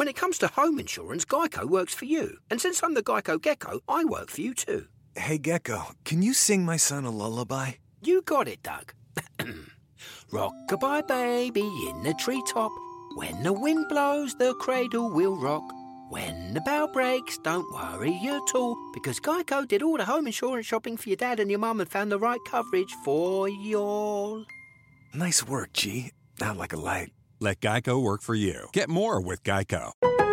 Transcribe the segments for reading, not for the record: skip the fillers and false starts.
When it comes to home insurance, Geico works for you. And since I'm the Geico Gecko, I work for you too. Hey, Gecko, can you sing my son a lullaby? You got it, Doug. Rock-a-bye, baby, in the treetop. When the wind blows, the cradle will rock. When the bell breaks, don't worry at all, because Geico did all the home insurance shopping for your dad and your mum and found the right coverage for you all. Nice work, G. Not like a light. Let Geico work for you. Get more with Geico.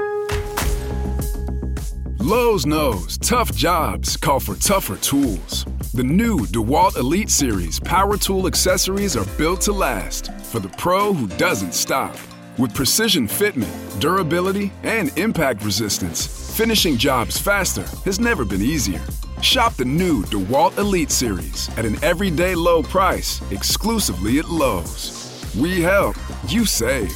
Lowe's knows tough jobs call for tougher tools. The new DeWalt Elite Series power tool accessories are built to last for the pro who doesn't stop. With precision fitment, durability, and impact resistance, finishing jobs faster has never been easier. Shop the new DeWalt Elite Series at an everyday low price exclusively at Lowe's. We help, you save.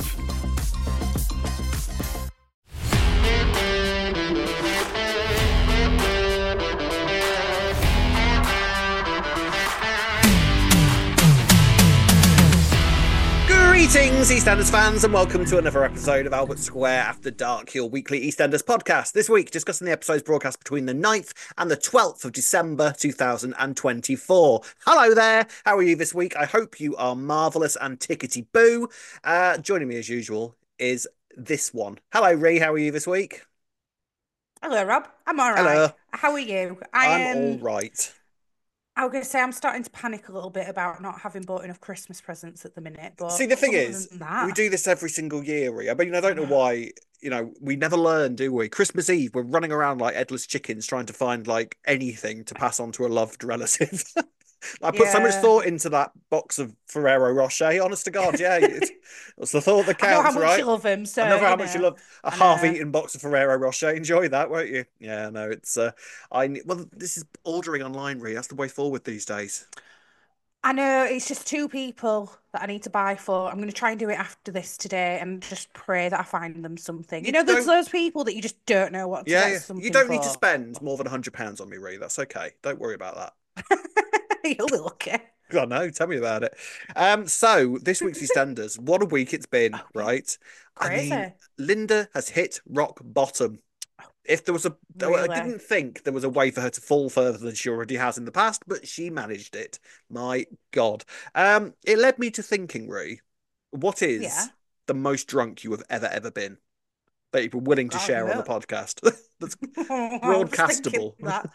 Greetings, EastEnders fans, and welcome to another episode of Albert Square After Dark, your weekly EastEnders podcast. This week, discussing the episodes broadcast between the 9th and the 12th of December 2024. Hello there, how are you this week? I hope you are marvellous and tickety-boo. Joining me as usual is this one. Hello, Ree, how are you this week? Hello, Rob. I'm all right. Hello. How are you? I'm all right. I was going to say I'm starting to panic a little bit about not having bought enough Christmas presents at the minute. But see, the thing is, we do this every single year, Ree. I mean, I don't know why, we never learn, do we? Christmas Eve, we're running around like headless chickens trying to find like anything to pass on to a loved relative. I put so much thought into that box of Ferrero Rocher, honest to God, yeah. It's the thought that counts, I know how much right? you love him, so I know how much you love a half-eaten box of Ferrero Rocher. Enjoy that, won't you? Yeah, no, it's this is ordering online, Ree. That's the way forward these days. I know, it's just two people that I need to buy for. I'm going to try and do it after this today and just pray that I find them something. There's those people that you just don't know what to get something you don't need for. to spend more than £100 on me, Ree. That's okay. Don't worry about that. You'll be lucky. I know, tell me about it. So this week's EastEnders, what a week it's been, right? Crazy. I mean, Linda has hit rock bottom. If there was Really? I didn't think there was a way for her to fall further than she already has in the past, but she managed it. My God. It led me to thinking, Ree, what is the most drunk you have ever been? That you were willing to share on the podcast. That's broadcastable.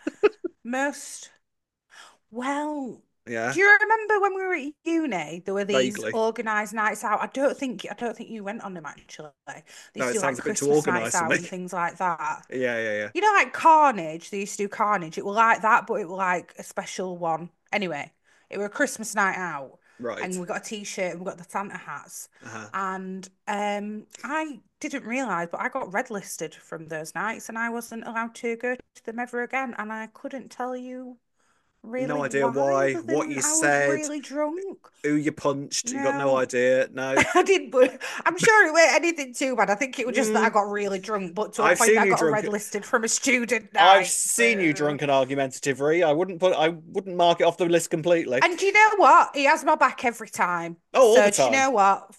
Well, yeah. do you remember when we were at uni? There were these Vaguely. organised nights out. I don't think you went on them actually. They No, used it to do sounds a bit too Christmas organised nights to out me. and things like that. Yeah. You know, like Carnage. They used to do Carnage. It was like that, but it was like a special one. Anyway, it was a Christmas night out. Right. And we got a T-shirt and we got the Santa hats. Uh-huh. And I didn't realise, but I got red listed from those nights and I wasn't allowed to go to them ever again. And I couldn't tell you really no idea why, what you said, I was really drunk. Who you punched. No. You got no idea. No. I didn't, but I'm sure it wasn't anything too bad. I think it was just that I got really drunk, but to a point I got red listed from a student night. I've seen you drunk and argumentative, Ree. I wouldn't mark it off the list completely. And do you know what? He has my back every time. Oh, all the time. Do you know what?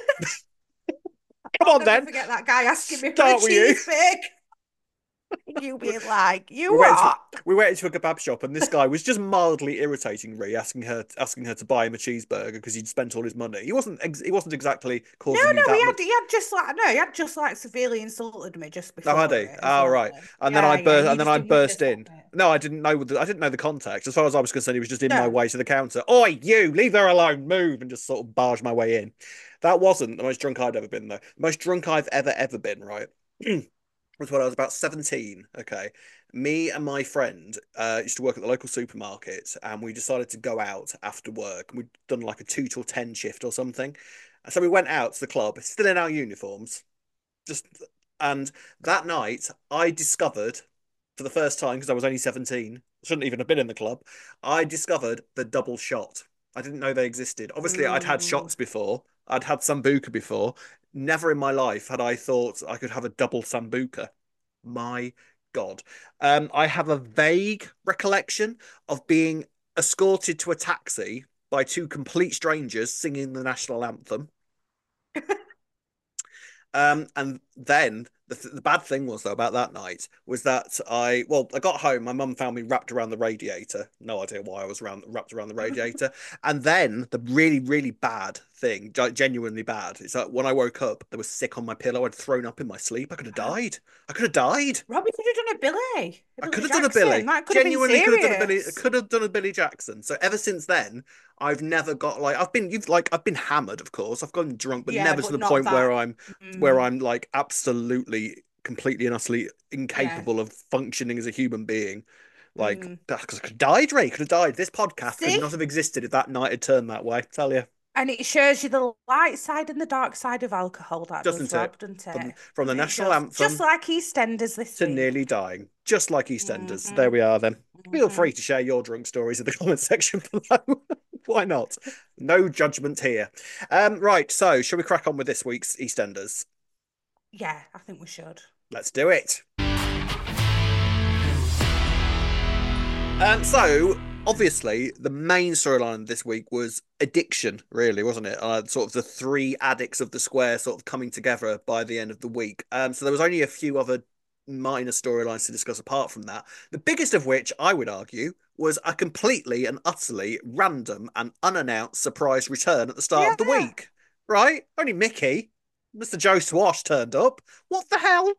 Come on, then. Forget that guy asking me Start for a with you. cheesesteak. You being like, we went into a kebab shop and this guy was just mildly irritating Ree, asking her to buy him a cheeseburger because he'd spent all his money. He wasn't exactly causing you that he had just like severely insulted me just before. Oh, had he? Oh, right. And then I burst in. No, I didn't know the context. As far as I was concerned, he was just in my way to the counter. Oi, you, leave her alone, move, and just sort of barged my way in. That wasn't the most drunk I'd ever been, though. The most drunk I've ever been, right? Was when I was about 17. Okay, me and my friend used to work at the local supermarket, and we decided to go out after work. We'd done like a 2 till 10 shift or something, and so we went out to the club, still in our uniforms. And that night, I discovered for the first time, because I was only 17, shouldn't even have been in the club. I discovered the double shot. I didn't know they existed. Obviously, I'd had shots before. I'd had Sambuca before. Never in my life had I thought I could have a double Sambuca. My God. I have a vague recollection of being escorted to a taxi by 2 complete strangers singing the national anthem. And then the bad thing was though about that night was that I got home. My mum found me wrapped around the radiator. No idea why I was wrapped around the radiator. And then the really really bad thing, genuinely bad, is that when I woke up, there was sick on my pillow. I'd thrown up in my sleep. I could have died. I could have died. Robbie could have done a Billy. I could have done a Billy. That could Genuinely have could been have done a Billy. serious. Could have done a Billy Jackson. So ever since then, I've never got I've been hammered, of course. I've gotten drunk, but never but to the not point that. where I'm like absolutely, completely and utterly incapable of functioning as a human being. Because I could have died, Ray. Could have died. This podcast could not have existed if that night had turned that way. I tell you. And it shows you the light side and the dark side of alcohol. That doesn't Rob, doesn't it? From the national anthem, just like EastEnders this to week. nearly dying, just like EastEnders. There we are. Then feel free to share your drunk stories in the comment section below. Why not? No judgment here. Right. So, shall we crack on with this week's EastEnders? Yeah, I think we should. Let's do it. So, obviously, the main storyline this week was addiction, really, wasn't it? Sort of the three addicts of the square sort of coming together by the end of the week. So there was only a few other minor storylines to discuss apart from that. The biggest of which, I would argue, was a completely and utterly random and unannounced surprise return at the start of the week. Right? Only Mickey, Mr. Joe Swash, turned up. What the hell?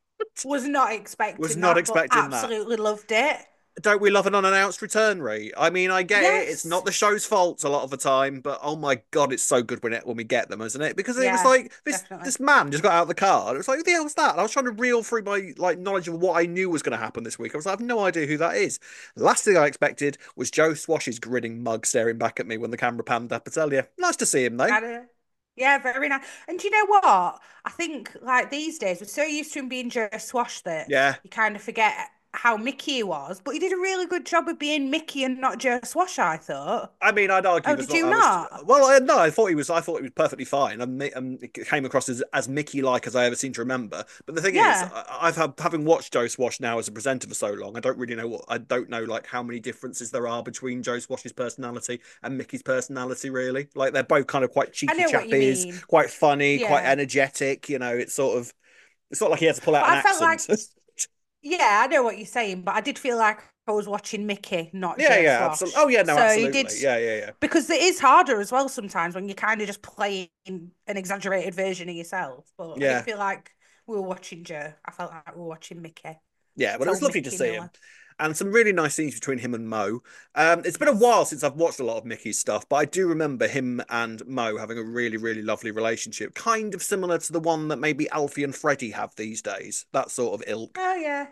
Was not expecting that. Absolutely loved it. Don't we love an unannounced return, Ree? I mean, I get it. It's not the show's fault a lot of the time, but oh my God, it's so good when we get them, isn't it? Because it was like this man just got out of the car. And it was like, who the hell was that? And I was trying to reel through my knowledge of what I knew was going to happen this week. I was like, I have no idea who that is. The last thing I expected was Joe Swash's grinning mug staring back at me when the camera panned up. I tell you, nice to see him though. Yeah, very nice. And do you know what? I think like these days we're so used to him being Joe Swash that you kind of forget how Mickey he was, but he did a really good job of being Mickey and not Joe Swash, I thought. I mean, I'd argue. Oh, did you not? No, I thought he was perfectly fine. It came across as Mickey-like as I ever seem to remember. But the thing is, having watched Joe Swash now as a presenter for so long, I don't know like how many differences there are between Joe Swash's personality and Mickey's personality. Really, like they're both kind of quite cheeky chappies, quite funny, quite energetic. You know, it's not like he has to pull out an accent. Yeah, I know what you're saying, but I did feel like I was watching Mickey, not Joe Swash. Absolutely. Oh yeah, no, absolutely. Yeah. Because it is harder as well sometimes when you're kind of just playing an exaggerated version of yourself. But I didn't feel like we were watching Joe. I felt like we were watching Mickey. Yeah, but it was lovely to see him. And some really nice scenes between him and Mo. It's been a while since I've watched a lot of Mickey's stuff, but I do remember him and Mo having a really, really lovely relationship, kind of similar to the one that maybe Alfie and Freddie have these days. That sort of ilk. Oh, yeah.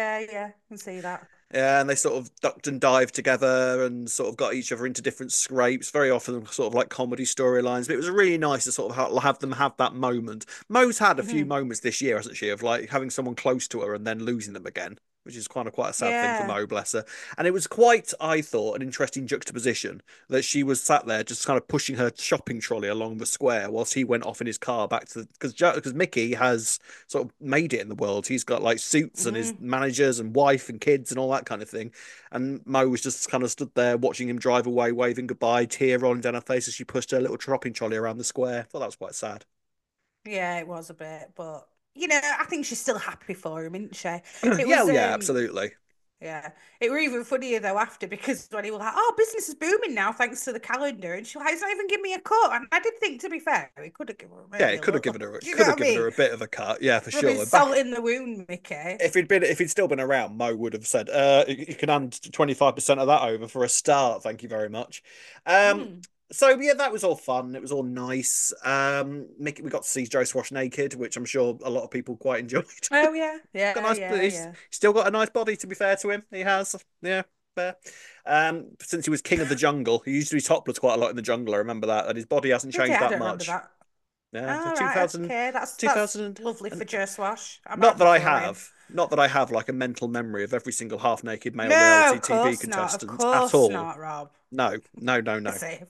I can see that. Yeah, and they sort of ducked and dived together and sort of got each other into different scrapes, very often sort of like comedy storylines. But it was really nice to sort of have them have that moment. Mo's had a few moments this year, hasn't she, of like having someone close to her and then losing them again, which is quite a sad thing for Mo, bless her. And it was quite, I thought, an interesting juxtaposition that she was sat there just kind of pushing her shopping trolley along the square whilst he went off in his car back to because Mickey has sort of made it in the world. He's got like suits and his managers and wife and kids and all that kind of thing. And Mo was just kind of stood there watching him drive away, waving goodbye, tear rolling down her face as she pushed her little shopping trolley around the square. I thought that was quite sad. Yeah, it was a bit, but you know, I think she's still happy for him, isn't she? Absolutely. Yeah. It were even funnier though after, because when he was like, oh, business is booming now thanks to the calendar, and she was like, he's not even giving me a cut. And I did think, to be fair, he could have given her he could have given her a bit of a cut, for sure. Salt in the wound, Mickey. If he'd still been around, Mo would have said, you can hand 25% of that over for a start, thank you very much. So yeah, that was all fun. It was all nice. Mickey, we got to see Joe Swash naked, which I'm sure a lot of people quite enjoyed. Oh yeah. He's still got a nice body, to be fair to him. He has, fair. Since he was king of the jungle, he used to be topless quite a lot in the jungle. I remember that, and his body hasn't changed that much. That. Yeah, so 2000. Okay. That's lovely for Joe Swash. Not that I have like a mental memory of every single half-naked male reality TV contestant at all. Not, Rob. No. Safe.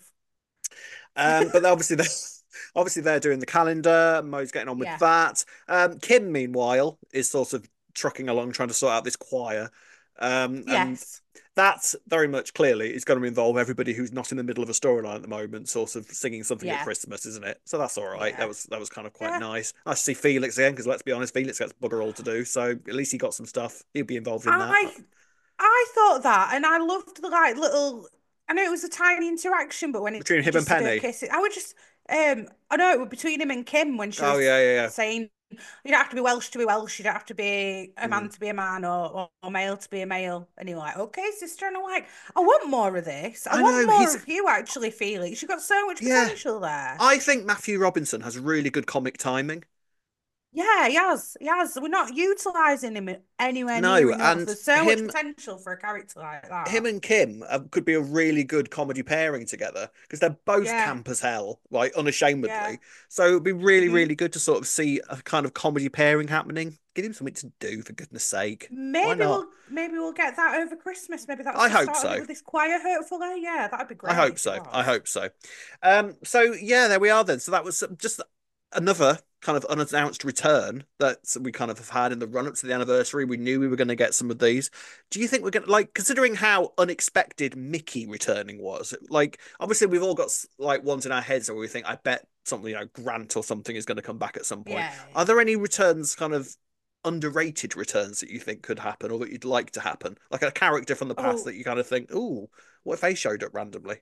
But obviously they're doing the calendar. Mo's getting on with that. Kim, meanwhile, is sort of trucking along trying to sort out this choir. And that's very much clearly is going to involve everybody who's not in the middle of a storyline at the moment, sort of singing something at Christmas, isn't it? So that's all right. That was kind of quite nice. Nice to see Felix again, because let's be honest, Felix gets bugger all to do. So at least he got some stuff. He'll be involved in that. I thought that, and I loved the little. I know it was a tiny interaction, but when it between him and Penny, I would just. I know it was between him and Kim when she was saying, "You don't have to be Welsh to be Welsh. You don't have to be a man to be a man, or male to be a male." And you're like, "Okay, sister," and I'm like, "I want more of this. I want more of you, actually, Felix. You've got so much potential there." I think Matthew Robinson has really good comic timing. Yeah, he has. We're not utilising him anywhere near enough. And there's so much potential for a character like that. Him and Kim could be a really good comedy pairing together, because they're both camp as hell, like unashamedly. Yeah. So it'd be really, really good to sort of see a kind of comedy pairing happening. Give him something to do, for goodness sake. Maybe we'll get that over Christmas. Maybe that's I hope so. With this choir, hopefully. Yeah, that'd be great. I hope so. So yeah, there we are then. So that was just another kind of unannounced return that we kind of have had in the run-up to the anniversary. We knew we were going to get some of these. Do you think we're going to, like, considering how unexpected Mickey returning was, like, obviously we've all got like ones in our heads where we think, I bet something, Grant or something is going to come back at some point. Yeah. Are there any returns, kind of underrated returns, that you think could happen, or that you'd like to happen? Like a character from the past that you kind of think, ooh, what if they showed up randomly?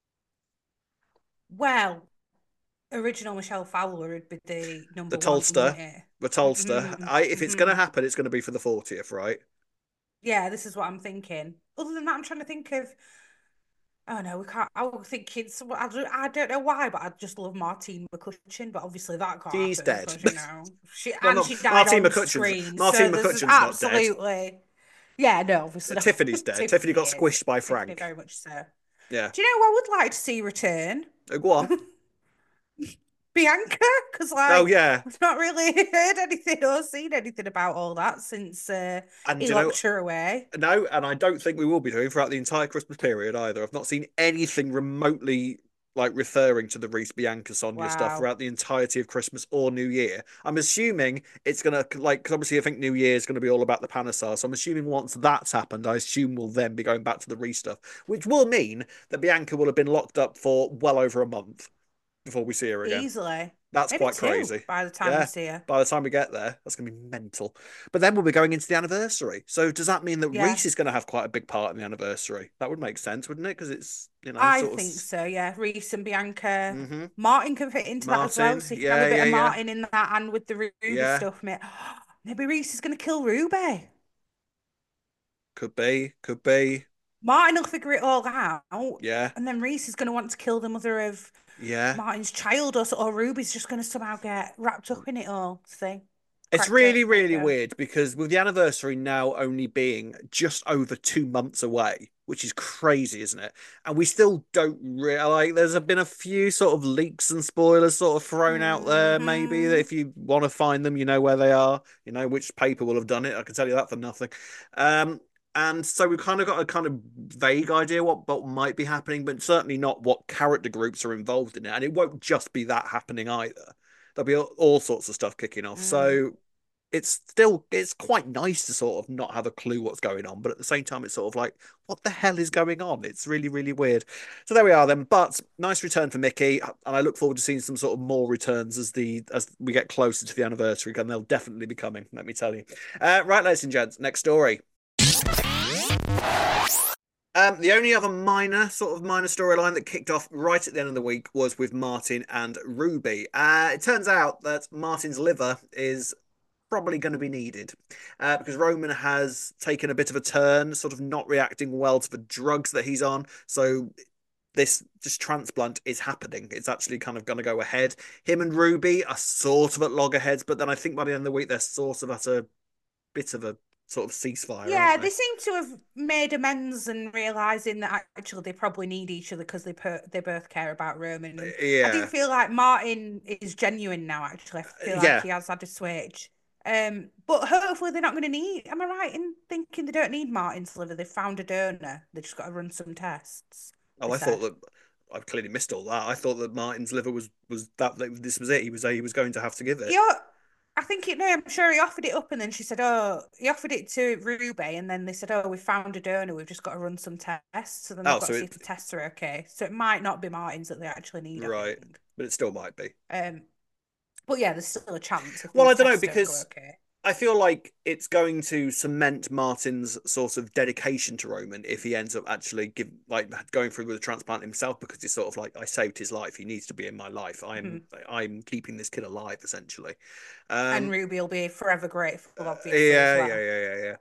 Well, original Michelle Fowler would be the number one. The Toldster. If it's going to happen, it's going to be for the 40th, right? Yeah, this is what I'm thinking. Other than that, I'm trying to think of. Oh no, we can't. I was thinking. I don't know why, but I just love Martine McCutcheon. But obviously that can't. She's dead. She died on screen. Martine McCutcheon's not dead. Absolutely. Yeah, no, obviously. Tiffany's dead. Tiffany got squished by Frank. Tiffany, very much so. Yeah. Do you know what I would like to see return? Go on. Bianca, because we've not really heard anything or seen anything about all that since he locked her away. No, and I don't think we will be doing throughout the entire Christmas period either. I've not seen anything remotely referring to the Reese Bianca Sonia stuff throughout the entirety of Christmas or New Year. I'm assuming it's gonna because obviously I think New Year is gonna be all about the Panesar. So I'm assuming once that's happened, I assume we'll then be going back to the Reese stuff, which will mean that Bianca will have been locked up for well over a month before we see her again. Easily. That's maybe quite crazy. By the time we see her. By the time we get there, that's going to be mental. But then we'll be going into the anniversary. So does that mean that Reese is going to have quite a big part in the anniversary? That would make sense, wouldn't it? Because it's, I think so, yeah. Reese and Bianca. Mm-hmm. Martin can fit into that as well. So you can have a bit of Martin in that, and with the Ruby stuff, mate. Maybe Reese is going to kill Ruby. Could be. Martin will figure it all out. Yeah. And then Reese is going to want to kill the mother of Martin's child, or Ruby's just going to somehow get wrapped up in it all. It's really, really weird, because with the anniversary now only being just over 2 months away, which is crazy, isn't it? And we still don't really, there's been a few sort of leaks and spoilers sort of thrown out there, maybe, that if you want to find them, you know where they are, you know which paper will have done it. I can tell you that for nothing. And so we've kind of got a kind of vague idea what might be happening, but certainly not what character groups are involved in it. And it won't just be that happening either. There'll be all sorts of stuff kicking off. So it's quite nice to sort of not have a clue what's going on. But at the same time, it's sort of like, what the hell is going on? It's really, really weird. So there we are then. But nice return for Mickey. And I look forward to seeing some sort of more returns as we get closer to the anniversary. And they'll definitely be coming, let me tell you. Right, ladies and gents, next story. The only other minor storyline that kicked off right at the end of the week was with Martin and Ruby. It turns out that Martin's liver is probably going to be needed because Roman has taken a bit of a turn, sort of not reacting well to the drugs that he's on. So this transplant is happening. It's actually kind of going to go ahead. Him and Ruby are sort of at loggerheads, but then I think by the end of the week, they're sort of at a bit of a sort of ceasefire. Yeah, they seem to have made amends and realising that actually they probably need each other because they both care about Roman. And I do feel like Martin is genuine now, actually. I feel like he has had a switch. But hopefully they're not going to need... Am I right in thinking they don't need Martin's liver? They've found a donor. They've just got to run some tests. I thought that... I've clearly missed all that. I thought that Martin's liver was that this was it. He was going to have to give it. I think no, I'm sure he offered it up, and then she said, "Oh, he offered it to Ruby," and then they said, "Oh, we found a donor. We've just got to run some tests." So then they've got to see if the tests are okay. So it might not be Martin's that they actually need, right? But it still might be. But yeah, there's still a chance. Well, I don't know because I feel like it's going to cement Martin's sort of dedication to Roman if he ends up actually going through with the transplant himself, because he's sort of like, I saved his life. He needs to be in my life. I'm keeping this kid alive, essentially. And Ruby will be forever grateful, obviously. Yeah.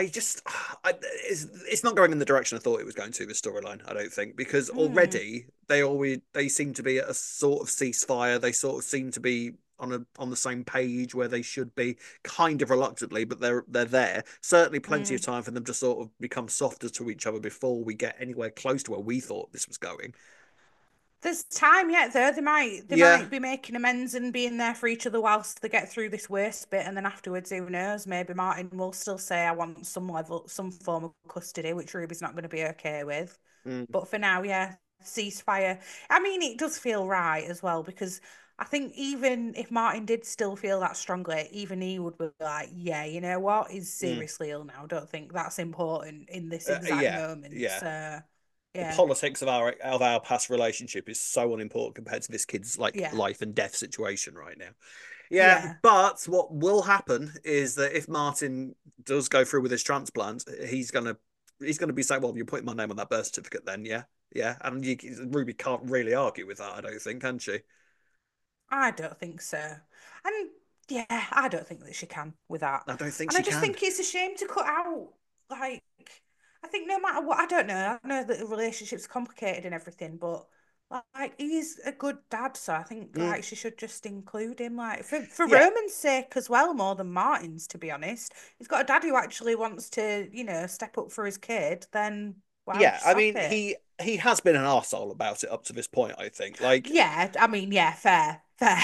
It's not going in the direction I thought it was going to, the storyline, I don't think, because already they seem to be at a sort of ceasefire. They sort of seem to be on the same page where they should be, kind of reluctantly, but they're there. Certainly plenty of time for them to sort of become softer to each other before we get anywhere close to where we thought this was going. There's time yet, though. They might be making amends and being there for each other whilst they get through this worst bit, and then afterwards, who knows? Maybe Martin will still say, "I want some form of custody," which Ruby's not going to be okay with. But for now, ceasefire. I mean, it does feel right as well, because I think even if Martin did still feel that strongly, even he would be like, "Yeah, you know what? He's seriously ill now. I don't think that's important in this exact moment." Yeah. So, the politics of our past relationship is so unimportant compared to this kid's life and death situation right now. But what will happen is that if Martin does go through with his transplant, he's gonna be saying, "Well, you're putting my name on that birth certificate, then, yeah." And Ruby can't really argue with that, I don't think, can she? I don't think so. And I don't think that she can with that. I don't think I just think it's a shame to cut out. Like, I think no matter what, I don't know. I know that the relationship's complicated and everything, but like, he's a good dad, so I think like she should just include him, like for Roman's sake as well, more than Martin's, to be honest. He's got a dad who actually wants to, step up for his kid, then I mean, he has been an arsehole about it up to this point, I think. Like, I mean, fair.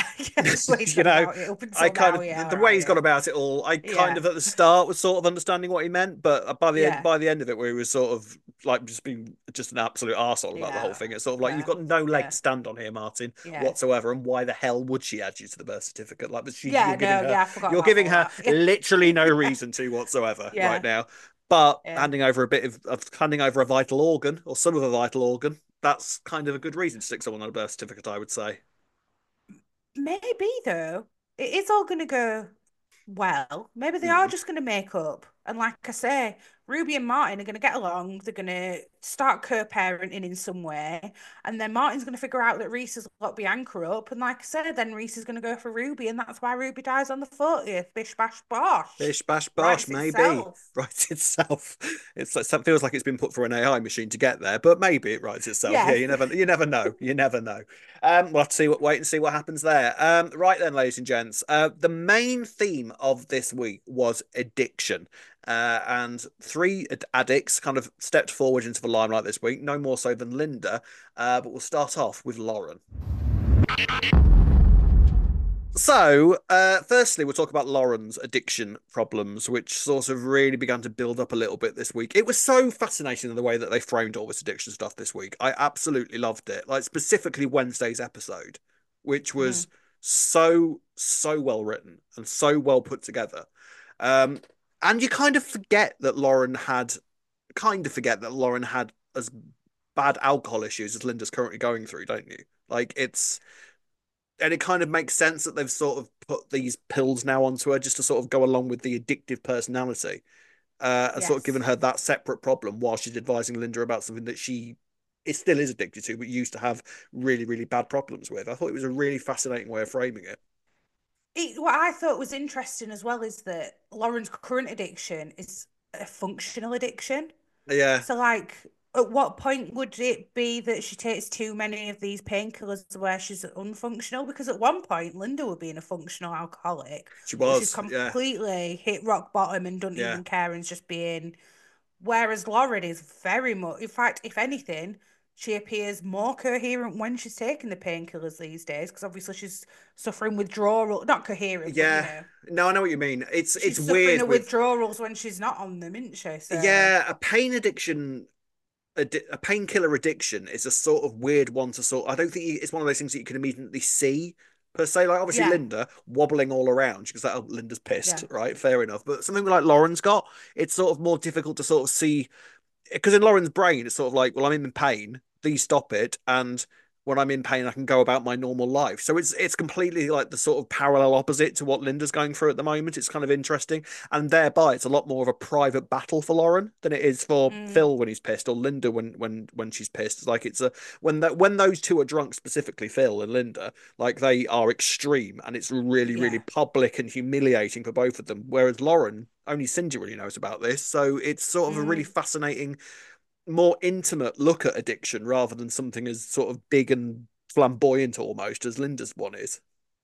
The way he's gone about it all, I kind of at the start was sort of understanding what he meant, but by the end of it, where he was sort of like just being just an absolute arsehole about the whole thing, it's sort of like, you've got no leg to stand on here, Martin, whatsoever, and why the hell would she add you to the birth certificate? Like, you're giving her literally no reason to whatsoever right now. But handing over a vital organ, or some of a vital organ, that's kind of a good reason to stick someone on a birth certificate, I would say. Maybe, though. It is all going to go well. Maybe they are just going to make up. And like I say, Ruby and Martin are going to get along. They're going to start co-parenting in some way. And then Martin's going to figure out that Reese has locked Bianca up. And like I said, then Reese is going to go for Ruby. And that's why Ruby dies on the 40th. Bish, bash, bosh. Bish, bash, bosh, maybe. Writes itself. It feels like it's been put for an AI machine to get there. But maybe it writes itself. Yeah, you never know. You never know. We'll have to wait and see what happens there. Right then, ladies and gents. The main theme of this week was addiction. And 3 addicts kind of stepped forward into the limelight this week, no more so than Linda, but we'll start off with Lauren. So, firstly, we'll talk about Lauren's addiction problems, which sort of really began to build up a little bit this week. It was so fascinating in the way that they framed all this addiction stuff this week. I absolutely loved it. Like, specifically Wednesday's episode, which was so well written and so well put together. And you kind of forget that Lauren had as bad alcohol issues as Linda's currently going through, don't you? Like, and it kind of makes sense that they've sort of put these pills now onto her just to sort of go along with the addictive personality, and sort of given her that separate problem while she's advising Linda about something that she still is addicted to, but used to have really, really bad problems with. I thought it was a really fascinating way of framing it. What I thought was interesting as well is that Lauren's current addiction is a functional addiction. Yeah. So, like, at what point would it be that she takes too many of these painkillers where she's unfunctional? Because at one point, Linda would be a functional alcoholic. She was. She's completely hit rock bottom and doesn't even care and is just being... Whereas Lauren is very much... In fact, if anything... She appears more coherent when she's taking the painkillers these days, because obviously she's suffering withdrawal. Not coherent. Yeah. But, no, I know what you mean. It's weird. She's suffering the withdrawals when she's not on them, isn't she? So... Yeah, a pain addiction, a painkiller addiction is a sort of weird one to sort. I don't think it's one of those things that you can immediately see per se. Like obviously Linda wobbling all around because oh, Linda's pissed, right? Fair enough. But something like Lauren's got, it's sort of more difficult to sort of see because in Lauren's brain, it's sort of like, well, I'm in pain. These stop it, and when I'm in pain, I can go about my normal life. So it's completely like the sort of parallel opposite to what Linda's going through at the moment. It's kind of interesting, and thereby it's a lot more of a private battle for Lauren than it is for Phil when he's pissed or Linda when she's pissed. It's like it's a when those two are drunk, specifically Phil and Linda, like they are extreme, and it's really public and humiliating for both of them. Whereas Lauren, only Cindy really knows about this, so it's sort of a really fascinating, more intimate look at addiction rather than something as sort of big and flamboyant almost as Linda's one is.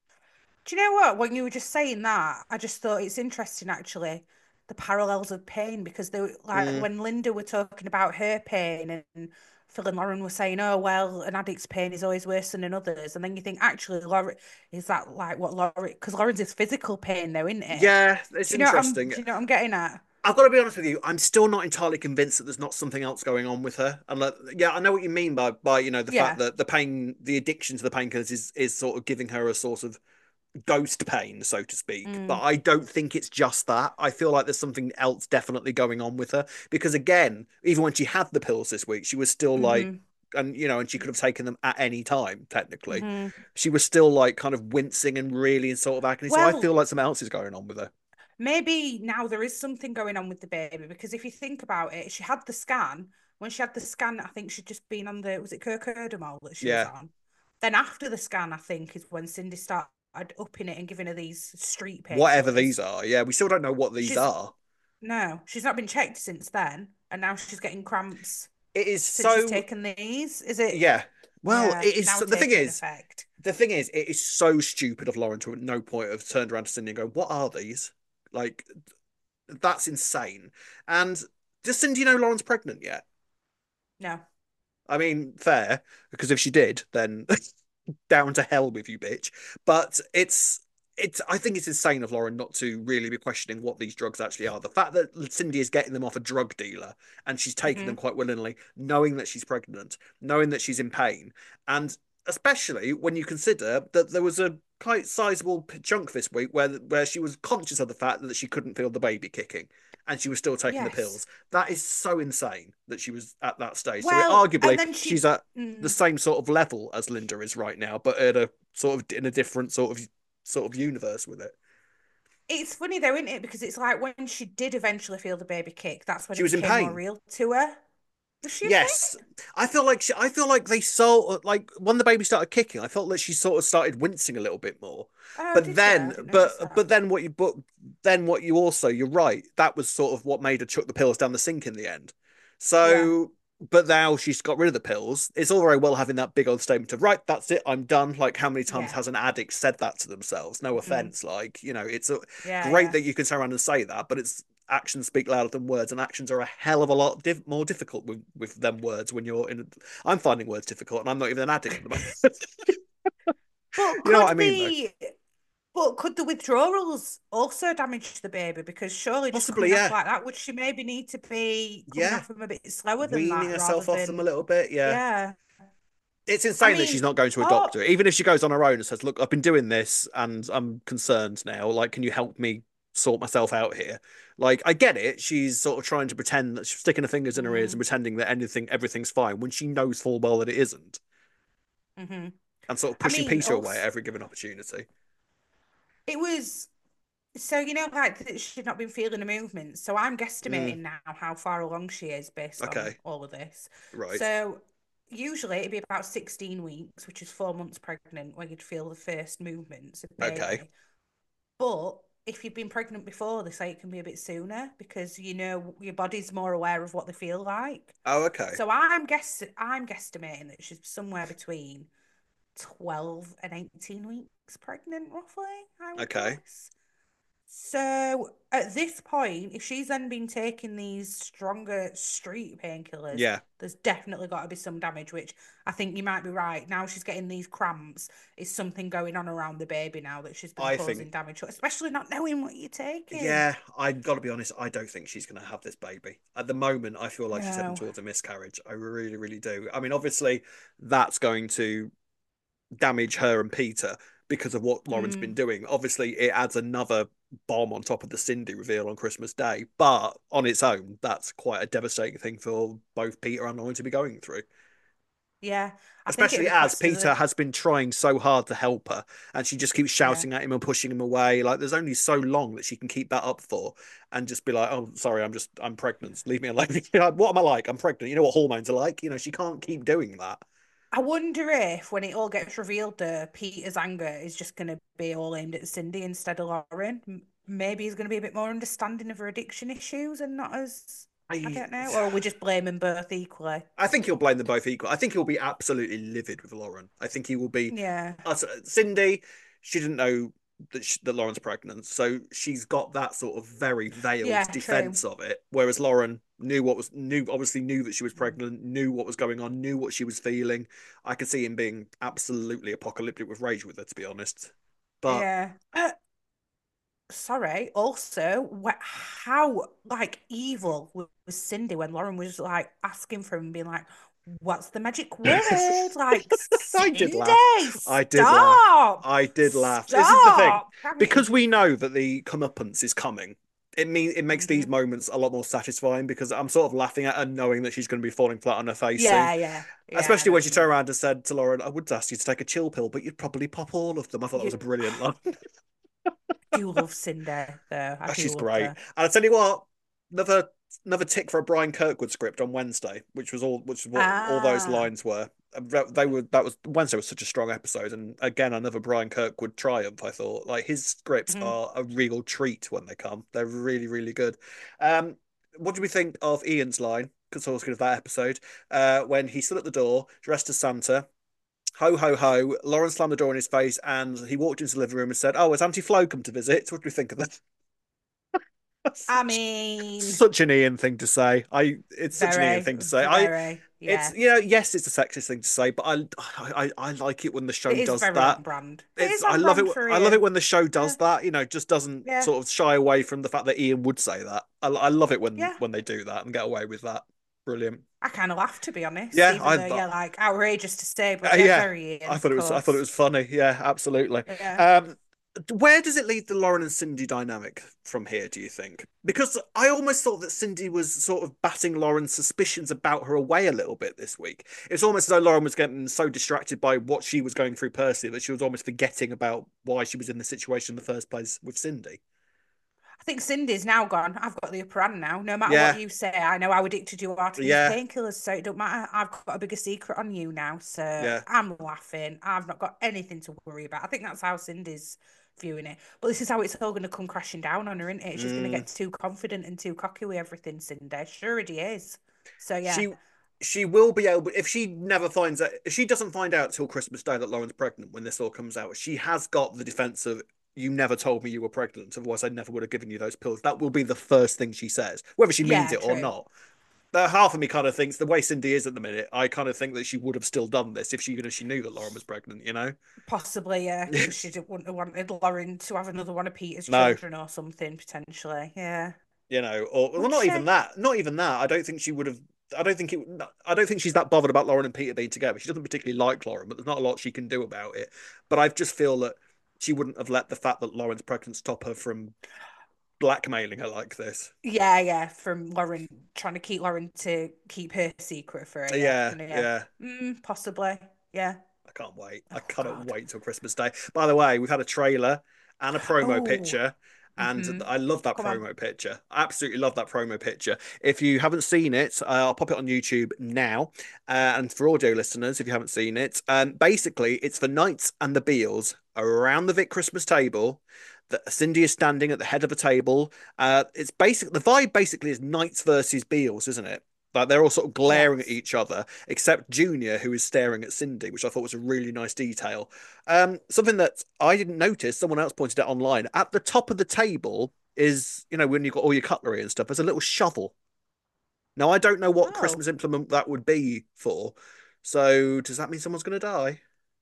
Do you know what? When you were just saying that, I just thought it's interesting actually, the parallels of pain, because they were like when Linda were talking about her pain and Phil and Lauren were saying, oh, well, an addict's pain is always worse than another's. And then you think, actually, Lauren, is that like what Lauren, because Lauren's is physical pain though, isn't it? Yeah, it's interesting. Do you know what I'm getting at? I've got to be honest with you. I'm still not entirely convinced that there's not something else going on with her. And like, yeah, I know what you mean by the fact that the pain, the addiction to the painkillers is sort of giving her a sort of ghost pain, so to speak. But I don't think it's just that. I feel like there's something else definitely going on with her because again, even when she had the pills this week, she was still like, and she could have taken them at any time. Technically, she was still like kind of wincing and really in sort of agony. So I feel like something else is going on with her. Maybe now there is something going on with the baby because if you think about it, she had the scan. When she had the scan, I think she'd just been on was it Kirkerdamol that she was on? Then after the scan, I think, is when Cindy started upping it and giving her these street painkillers. Whatever these are. Yeah, we still don't know what these are. No, she's not been checked since then. And now she's getting cramps. It is since she's taken these. Is it? Yeah. Well, it is. The thing is, it is so stupid of Lauren to at no point have turned around to Cindy and go, what are these? Like, that's insane. And does Cindy know Lauren's pregnant yet? No. I mean, fair, because if she did, then down to hell with you, bitch. But I think it's insane of Lauren not to really be questioning what these drugs actually are. The fact that Cindy is getting them off a drug dealer and she's taking them quite willingly, knowing that she's pregnant, knowing that she's in pain, and especially when you consider that there was a quite sizable chunk this week where she was conscious of the fact that she couldn't feel the baby kicking and she was still taking the pills. That is so insane that she was at that stage. Well, so arguably she's at the same sort of level as Linda is right now, but at a sort of in a different sort of universe with it. It's funny though, isn't it? Because it's like when she did eventually feel the baby kick, that's when she was in pain. More real to her. Yes, I feel like they saw like when the baby started kicking. I felt that she sort of started wincing a little bit more. But then what you also, you're right. That was sort of what made her chuck the pills down the sink in the end. So, but now she's got rid of the pills. It's all very well having that big old statement of right, that's it, I'm done. Like how many times has an addict said that to themselves? No offense, like it's great that you can turn around and say that, but it's. Actions speak louder than words, and actions are a hell of a lot more difficult with them words when you're in. I'm finding words difficult, and I'm not even an addict at the moment. You know what I mean? But could the withdrawals also damage the baby? Because surely just possibly, like that, would she maybe need to be coming off them a bit slower than weaning herself off them a little bit? Yeah. It's insane that she's not going to a doctor, even if she goes on her own and says, "Look, I've been doing this, and I'm concerned now. Like, can you help me sort myself out here?" Like, I get it. She's sort of trying to pretend that she's sticking her fingers in her ears and pretending that everything's fine when she knows full well that it isn't. And sort of pushing Peter away at every given opportunity. It was so like she's not been feeling the movements. So I'm guesstimating now how far along she is based on all of this. Right. So usually it'd be about 16 weeks, which is 4 months pregnant, where you'd feel the first movements of baby. Okay. But if you've been pregnant before, they say it can be a bit sooner because your body's more aware of what they feel like. Oh, okay. So I'm guesstimating that she's somewhere between 12 and 18 weeks pregnant, roughly. I would guess. So at this point, if she's then been taking these stronger street painkillers, there's definitely got to be some damage, which I think you might be right. Now she's getting these cramps. Is something going on around the baby now that she's been causing damage, especially not knowing what you're taking? Yeah, I've got to be honest. I don't think she's going to have this baby. At the moment, I feel like she's heading towards a miscarriage. I really, really do. I mean, obviously, that's going to damage her and Peter. because of what Lauren's been doing. Obviously, it adds another bomb on top of the Cindy reveal on Christmas Day, but on its own, that's quite a devastating thing for both Peter and Lauren to be going through. Yeah. Especially as Peter has been trying so hard to help her, and she just keeps shouting at him and pushing him away. Like, there's only so long that she can keep that up for, and just be like, "Oh, sorry, I'm pregnant. Leave me alone." What am I like? I'm pregnant. You know what hormones are like. She can't keep doing that. I wonder if when it all gets revealed, Peter's anger is just going to be all aimed at Cindy instead of Lauren. Maybe he's going to be a bit more understanding of her addiction issues and not as. I don't know. Or are we just blaming both equally? I think he'll blame them both equally. I think he'll be absolutely livid with Lauren. I think he will be. Yeah. Cindy, she didn't know that Lauren's pregnant, so she's got that sort of very veiled defense of it. Whereas Lauren obviously knew that she was pregnant, knew what was going on, knew what she was feeling. I could see him being absolutely apocalyptic with rage with her, to be honest. But yeah. Sorry. Also, how evil was Cindy when Lauren was asking for him and being like, "What's the magic word?" Like, I did laugh. I did laugh. This is the thing, because we know that the comeuppance is coming. It makes these moments a lot more satisfying because I'm sort of laughing at her, knowing that she's going to be falling flat on her face. Yeah. Especially when she turned around and said to Lauren, "I would ask you to take a chill pill, but you'd probably pop all of them." I thought that was a brilliant line. I do love Cindy, though. She's great. And I tell you what, another tick for a Brian Kirkwood script on Wednesday, which was what all those lines were. Wednesday was such a strong episode, and again another Brian Kirkwood triumph. I thought, like, his scripts are a real treat when they come. They're really, really good. What do we think of Ian's line? Because I was good of that episode when he stood at the door dressed as Santa. Ho, ho, ho. Lauren slammed the door in his face and he walked into the living room and said, "Oh, has Auntie Flo come to visit?" What do we think of that? I mean, such an Ian thing to say. It's such an Ian thing to say. It's yes, it's a sexist thing to say, but I like it when the show does that. Brand. I love it. I love it when the show does that. Just doesn't sort of shy away from the fact that Ian would say that. I love it when they do that and get away with that. Brilliant. I kind of laughed, to be honest. Yeah, even though, outrageous to say, but very Ian, I thought it was funny. Yeah, absolutely. Yeah. Where does it leave the Lauren and Cindy dynamic from here, do you think? Because I almost thought that Cindy was sort of batting Lauren's suspicions about her away a little bit this week. It's almost as though Lauren was getting so distracted by what she was going through personally that she was almost forgetting about why she was in the situation in the first place with Cindy. I think Cindy's now gone, "I've got the upper hand now. No matter what you say, I know how addicted you are to these painkillers, so it don't matter. I've got a bigger secret on you now, so I'm laughing. I've not got anything to worry about." I think that's how Cindy's viewing it. But this is how it's all going to come crashing down on her, isn't it? She's going to get too confident and too cocky with everything, Cindy. Sure it is. So, yeah. She will be able, if she doesn't find out till Christmas Day that Lauren's pregnant when this all comes out, she has got the defense of, "You never told me you were pregnant, otherwise I never would have given you those pills." That will be the first thing she says, whether she means it or not. Half of me kind of thinks, the way Cindy is at the minute, I kind of think that she would have still done this if she knew that Lauren was pregnant, Possibly, yeah. She wouldn't have wanted Lauren to have another one of Peter's children or something, potentially, yeah. Not even that. I don't think she would have. I don't think she's that bothered about Lauren and Peter being together. She doesn't particularly like Lauren, but there's not a lot she can do about it. But I just feel that she wouldn't have let the fact that Lauren's pregnant stop her from blackmailing her like this. Yeah, from Lauren trying to keep Lauren to keep her secret for her. Yeah. Possibly. Yeah. I can't wait. I cannot wait till Christmas Day. By the way, we've had a trailer and a promo picture. And I love that promo picture. I absolutely love that promo picture. If you haven't seen it, I'll pop it on YouTube now. And for audio listeners, if you haven't seen it, basically it's for Knights and the Beals around the Vic Christmas table. Cindy is standing at the head of a table. It's the vibe basically is Knights versus Beals, isn't it? Like, they're all sort of glaring at each other, except Junior, who is staring at Cindy, which I thought was a really nice detail. Something that I didn't notice, someone else pointed out online. At the top of the table is, when you've got all your cutlery and stuff, there's a little shovel. Now, I don't know what Christmas implement that would be for. So, does that mean someone's going to die?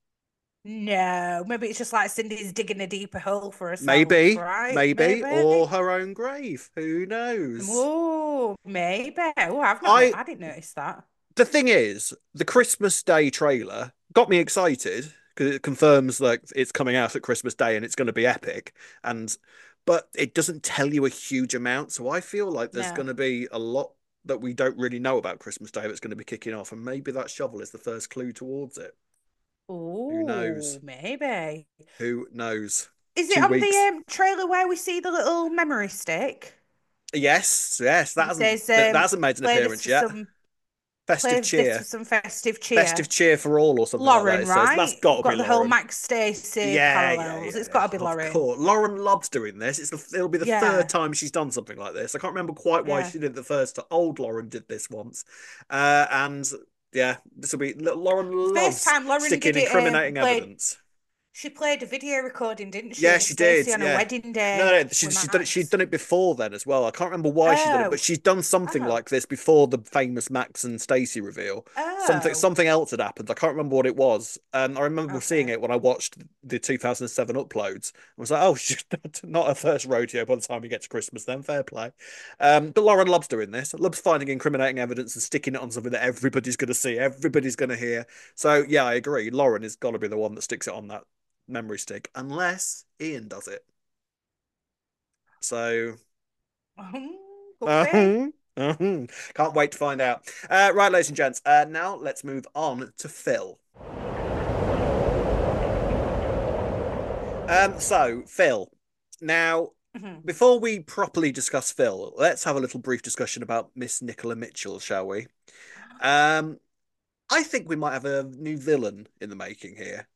No, maybe it's just like Cindy's digging a deeper hole for herself. Maybe, right? maybe, or her own grave. Who knows? Oh, maybe. Oh, I didn't notice that. The thing is, the Christmas Day trailer got me excited because it confirms like it's coming out at Christmas Day and it's going to be epic. But it doesn't tell you a huge amount. So I feel like there's going to be a lot that we don't really know about Christmas Day that's going to be kicking off, and maybe that shovel is the first clue towards it. Oh, who knows? Maybe. Who knows? Is it on the trailer where we see the little memory stick? Yes. That hasn't made an appearance yet. Festive cheer. Some festive cheer. Festive cheer for all, or something Lauren, like that. right? So that's got to be Lauren. The whole Max Stacey parallels. It's got to be Lauren. Of course. Lauren loves doing this. It'll be the third time she's done something like this. I can't remember quite why she did it the first time. Old Lauren did this once. And this will be... Lauren loves sticking incriminating evidence. She played a video recording, didn't she? Yeah, she did. On a wedding day. No, she'd done it before then as well. I can't remember why she did it, but she's done something like this before the famous Max and Stacey reveal. Something else had happened. I can't remember what it was. I remember seeing it when I watched the 2007 uploads. I was like, oh, she's not her first rodeo by the time we get to Christmas then. Fair play. But Lauren loves doing this. Loves finding incriminating evidence and sticking it on something that everybody's going to see, everybody's going to hear. So, yeah, I agree. Lauren has got to be the one that sticks it on that memory stick, unless Ian does it. So can't wait to find out. Right, ladies and gents, now let's move on to Phil. So Phil, now before we properly discuss Phil, let's have a little brief discussion about Miss Nicola Mitchell, shall we? I think we might have a new villain in the making here.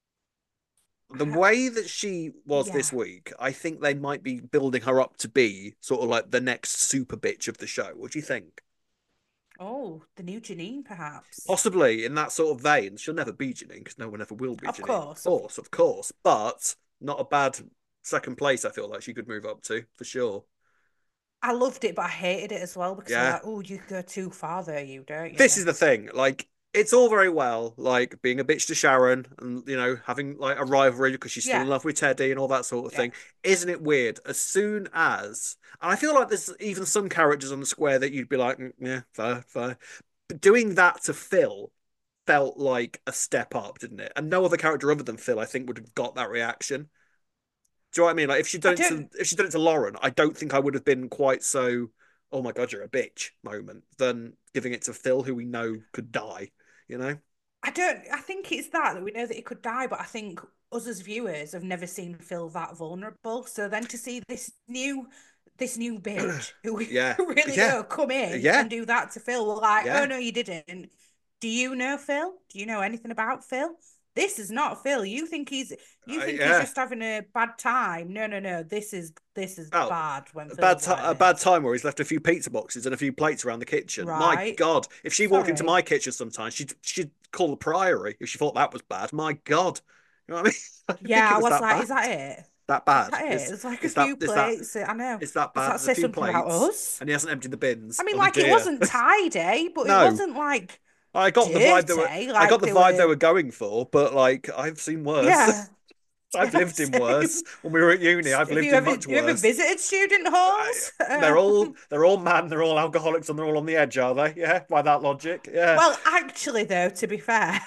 The way that she was this week, I think they might be building her up to be sort of like the next super bitch of the show. What do you think? Oh, the new Janine, perhaps. Possibly in that sort of vein. She'll never be Janine because no one ever will be Janine. Of course. But not a bad second place, I feel like she could move up to, for sure. I loved it, but I hated it as well because I'm like, oh, you go too far there, don't you? This is the thing. Like, it's all very well, like, being a bitch to Sharon and, you know, having, like, a rivalry because she's still in love with Teddy and all that sort of thing. Isn't it weird? As soon as... And I feel like there's even some characters on the square that you'd be like, yeah, fair. But doing that to Phil felt like a step up, didn't it? And no other character other than Phil, I think, would have got that reaction. Do you know what I mean? Like, if she'd done it to Lauren, I don't think I would have been quite so, oh my God, you're a bitch moment than giving it to Phil, who we know could die. You know, I think it's that we know that he could die, but I think us as viewers have never seen Phil that vulnerable. So then to see this new bitch who we really know come in and do that to Phil, we're like, oh no, you didn't. Do you know Phil? Do you know anything about Phil? This is not Phil. You think he's just having a bad time? No. This is bad. When a bad time where he's left a few pizza boxes and a few plates around the kitchen. Right. My God, if she walked into my kitchen sometimes, she'd call the Priory if she thought that was bad. My God, you know what I mean? I was like, bad. Is that it? That bad? It's like a few plates. I know. Is that bad? Does that say something about us? And he hasn't emptied the bins. I mean, it wasn't tidy, but it wasn't like. I got the vibe they were going for, but like I've seen worse. Yeah. I've lived in worse. When we were at uni, I've lived in much worse. You ever visited student halls? They're all man, they're all alcoholics, and they're all on the edge, are they? Yeah, by that logic. Yeah. Well, actually, though, to be fair,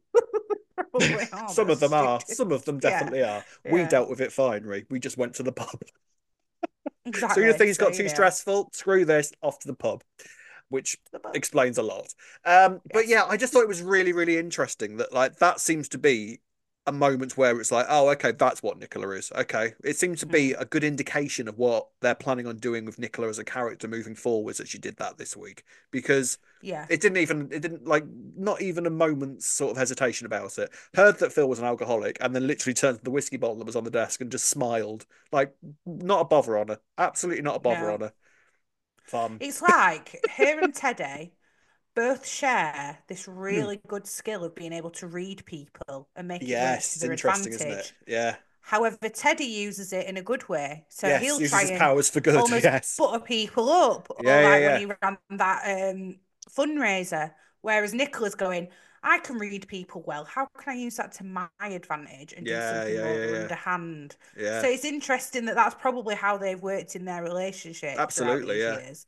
some of them are. Some of them definitely are. Yeah. We dealt with it fine, Ree. We just went to the pub. Exactly. So you think it's got too stressful? Screw this. Off to the pub. Which explains a lot. But yeah, I just thought it was really, really interesting that like that seems to be a moment where it's like, oh, okay, that's what Nicola is. Okay. It seems to be a good indication of what they're planning on doing with Nicola as a character moving forwards that she did that this week. Because it didn't like not even a moment's sort of hesitation about it. Heard that Phil was an alcoholic and then literally turned to the whiskey bottle that was on the desk and just smiled. Like, not a bother on her. Absolutely not a bother on her. Fun. It's like her and Teddy both share this really good skill of being able to read people and make it work to their advantage. Isn't it? Yeah. However, Teddy uses it in a good way. So he'll try and powers for good. Almost butter people up. When he ran that fundraiser. Whereas Nicola's going, I can read people well. How can I use that to my advantage and do something more underhand? Yeah. So it's interesting that that's probably how they've worked in their relationship. Absolutely, years.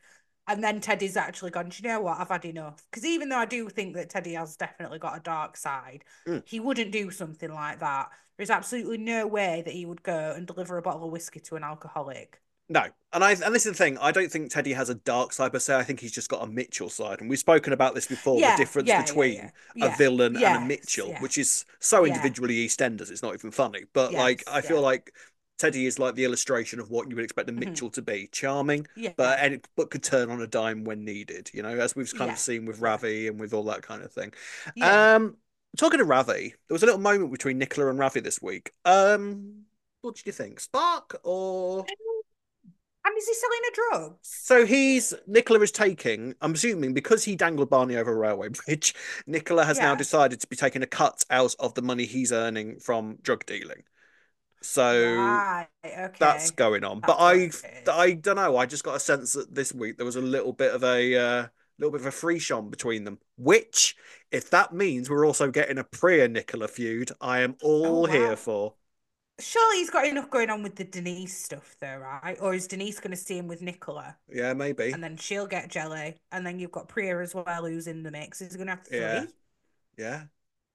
And then Teddy's actually gone, do you know what? I've had enough. Because even though I do think that Teddy has definitely got a dark side, he wouldn't do something like that. There's absolutely no way that he would go and deliver a bottle of whiskey to an alcoholic. No, and this is the thing. I don't think Teddy has a dark side per se. I think he's just got a Mitchell side, and we've spoken about this before. The difference between a villain and a Mitchell, which is so individually EastEnders, it's not even funny. But I feel like Teddy is like the illustration of what you would expect a Mitchell to be: charming, but could turn on a dime when needed. You know, as we've kind of seen with Ravi and with all that kind of thing. Talking to Ravi, there was a little moment between Nicola and Ravi this week. What did you think? Spark or? And is he selling a drug? So Nicola is taking, I'm assuming because he dangled Barney over a railway bridge, Nicola has now decided to be taking a cut out of the money he's earning from drug dealing. So that's going on. But I don't know. I just got a sense that this week there was a little bit of a frisson between them. Which, if that means we're also getting a Priya Nicola feud, I am all here for. Surely he's got enough going on with the Denise stuff, though, right? Or is Denise going to see him with Nicola? Yeah, maybe. And then she'll get jelly, and then you've got Priya as well, who's in the mix. He's going to have three. Yeah.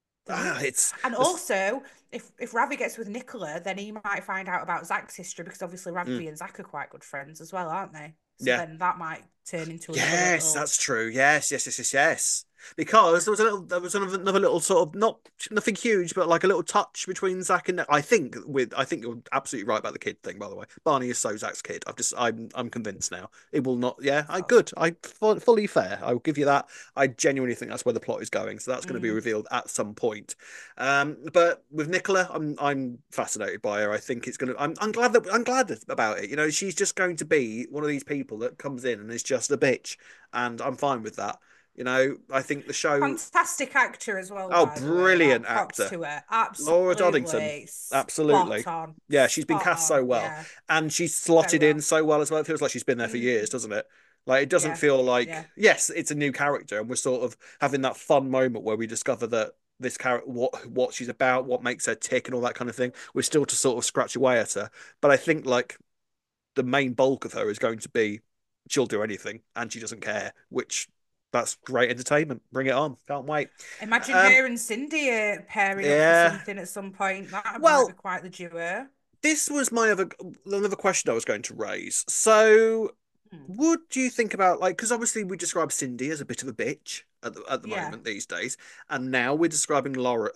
Also, if Ravi gets with Nicola, then he might find out about Zach's history because obviously Ravi and Zach are quite good friends as well, aren't they? So then that might turn into that's true. Yes. Because there was another little sort of nothing huge, but like a little touch between Zach and I think you're absolutely right about the kid thing. By the way, Barney is so Zach's kid. I'm convinced now. It will not. Yeah, good. Fully fair. I'll give you that. I genuinely think that's where the plot is going. So that's going to be revealed at some point. But with Nicola, I'm fascinated by her. I think it's going to. I'm glad about it. You know, she's just going to be one of these people that comes in and is just a bitch, and I'm fine with that. You know, I think the show... Fantastic actor as well. Oh, brilliant actor. To her. Absolutely. Laura Doddington. Absolutely. Yeah, she's been cast so well. Yeah. And she's slotted in so well as well. It feels like she's been there for years, doesn't it? Like, it doesn't feel like... Yes, it's a new character, and we're sort of having that fun moment where we discover that this character, what she's about, what makes her tick, and all that kind of thing. We're still to sort of scratch away at her. But I think, like, the main bulk of her is going to be she'll do anything, and she doesn't care, which... That's great entertainment. Bring it on. Can't wait. Imagine her and Cindy pairing up for something at some point. That might be quite the duo. This was another question I was going to raise. So, would you think about, like, because obviously we describe Cindy as a bit of a bitch at the moment these days, and now we're describing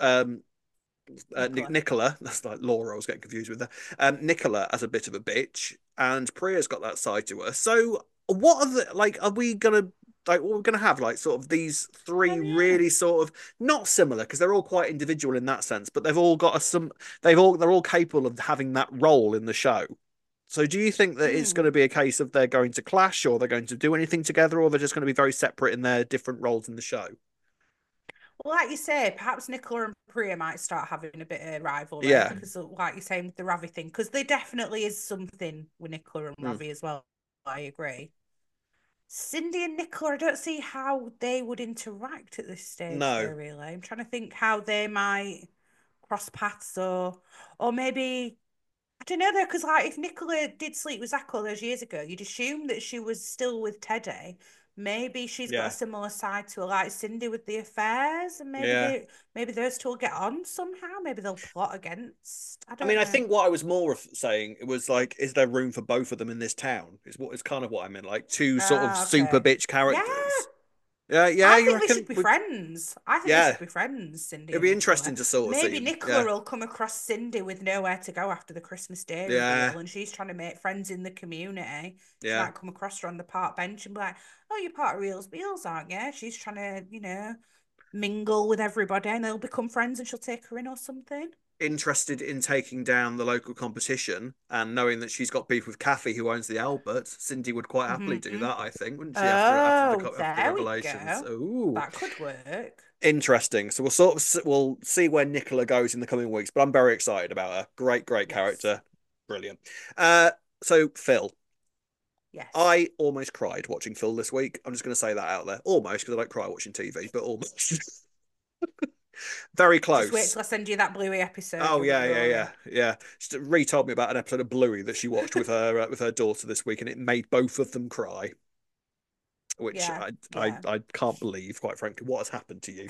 Nicola. That's like Laura. I was getting confused with her. Nicola as a bit of a bitch, and Priya's got that side to her. So, what are we gonna? Like, we're going to have like sort of these three really sort of not similar because they're all quite individual in that sense, but they've all got they're all capable of having that role in the show. So do you think that it's going to be a case of they're going to clash or they're going to do anything together or they're just going to be very separate in their different roles in the show? Well, like you say, perhaps Nicola and Priya might start having a bit of rivalry. Yeah. Because like you're saying with the Ravi thing, because there definitely is something with Nicola and Ravi as well. I agree. Cindy and Nicola, I don't see how they would interact at this stage. No, really. I'm trying to think how they might cross paths, or maybe I don't know though, because like if Nicola did sleep with Zach all those years ago, you'd assume that she was still with Teddy. Maybe she's got a similar side to her, like Cindy with the affairs, and maybe those two will get on somehow. Maybe they'll plot against. I know. I think what I was more saying was like, is there room for both of them in this town? Is kind of what I meant, like two sort of super bitch characters. Yeah, I think they should be friends. I think they should be friends, Cindy. It'd be interesting to sort of see. Maybe Nicola will come across Cindy with nowhere to go after the Christmas Day reveal, and she's trying to make friends in the community. She might come across her on the park bench and be like, "Oh, you're part of Reels Beals, aren't you?" She's trying to, mingle with everybody, and they'll become friends, and she'll take her in or something. Interested in taking down the local competition and knowing that she's got beef with Kathy who owns the Albert, Cindy would quite happily do that, I think, wouldn't she? After the revelations. Ooh, that could work. Interesting. So we'll see where Nicola goes in the coming weeks, but I'm very excited about her. Great character. Brilliant. So Phil. Yes. I almost cried watching Phil this week. I'm just going to say that out there. Almost, because I don't cry watching TV, but almost. Very close. Just wait till I send you that Bluey episode. Oh yeah. She retold me about an episode of Bluey that she watched with her daughter this week, and it made both of them cry. which Yeah, I can't believe, quite frankly, what has happened to you.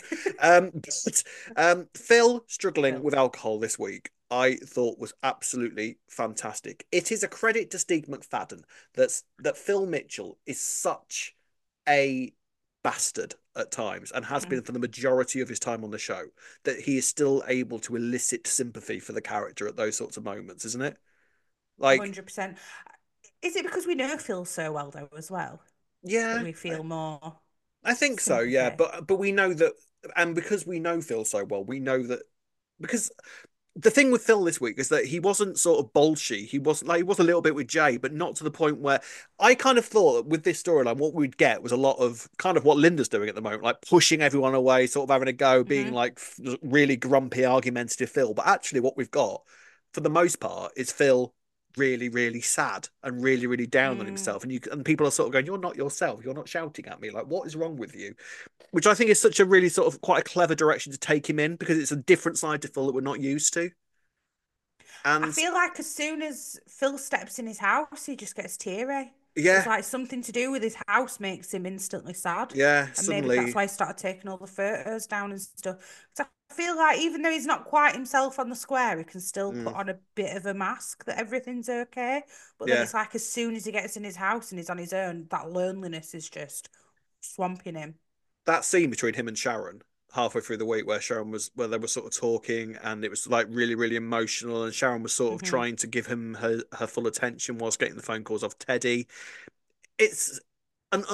Phil struggling with alcohol this week, I thought was absolutely fantastic. It is a credit to Steve McFadden that Phil Mitchell is such a bastard at times and has been for the majority of his time on the show, that he is still able to elicit sympathy for the character at those sorts of moments, isn't it? Like 100%. Is it because we know Phil so well though as well? That Yeah, we feel more I think so. Yeah, sympathy. but we know that, and because we know Phil so well, we know that because the thing with Phil this week is that he wasn't sort of bolshy. He wasn't like he was a little bit with Jay, but not to the point where I kind of thought with this storyline, what we'd get was a lot of kind of what Linda's doing at the moment, like pushing everyone away, sort of having a go, being like really grumpy, argumentative Phil. But actually, what we've got for the most part is Phil really, really sad and really, really down on himself. And people are sort of going, "You're not yourself. You're not shouting at me. Like, what is wrong with you?" Which I think is such a really sort of quite a clever direction to take him in, because it's a different side to Phil that we're not used to. And I feel like as soon as Phil steps in his house, he just gets teary. Yeah. It's like something to do with his house makes him instantly sad. Yeah, and suddenly... maybe that's why he started taking all the photos down and stuff. So I feel like even though he's not quite himself on the square, he can still put on a bit of a mask that everything's okay. But then it's like as soon as he gets in his house and he's on his own, that loneliness is just swamping him. That scene between him and Sharon halfway through the week where they were sort of talking and it was like really, really emotional, and Sharon was sort of trying to give him her full attention whilst getting the phone calls off Teddy. It's an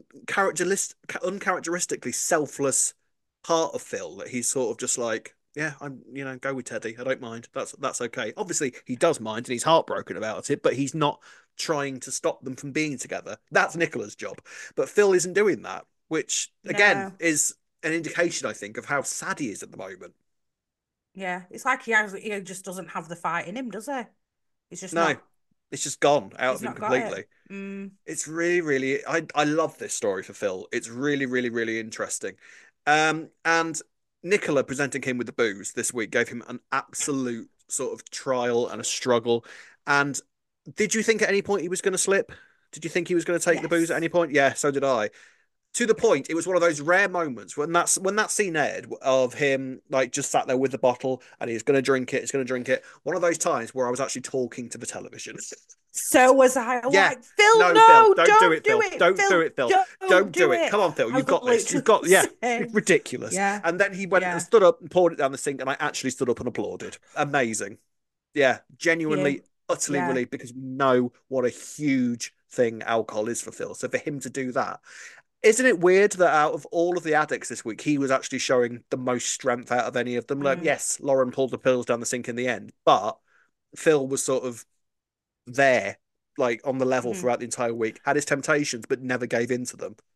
uncharacteristically selfless part of Phil, that he's sort of just like, yeah, I'm, go with Teddy. I don't mind. That's okay. Obviously, he does mind and he's heartbroken about it, but he's not trying to stop them from being together. That's Nicola's job. But Phil isn't doing that, which again is an indication, I think, of how sad he is at the moment. Yeah, it's like he just doesn't have the fight in him, does he? He's just it's just gone out of him completely. It's really, really, I love this story for Phil. It's really, really, really interesting. And Nicola presenting him with the booze this week gave him an absolute sort of trial and a struggle. And did you think at any point he was going to slip? Did you think he was going to take the booze at any point? Yeah, so did I. To the point, it was one of those rare moments when that scene aired of him like just sat there with the bottle and he's going to drink it. He's going to drink it. One of those times where I was actually talking to the television. So was I. Yeah. Like, Phil, no, Phil, don't do it, Phil. Don't do it, Phil. Don't do it. Come on, Phil. You've got this. You've got, ridiculous. Yeah. And then he went and stood up and poured it down the sink, and I actually stood up and applauded. Amazing. Yeah, genuinely, utterly relieved, because we know what a huge thing alcohol is for Phil. So for him to do that. Isn't it weird that out of all of the addicts this week, he was actually showing the most strength out of any of them? Like, yes, Lauren pulled the pills down the sink in the end, but Phil was sort of there, like on the level throughout the entire week, had his temptations, but never gave in to them.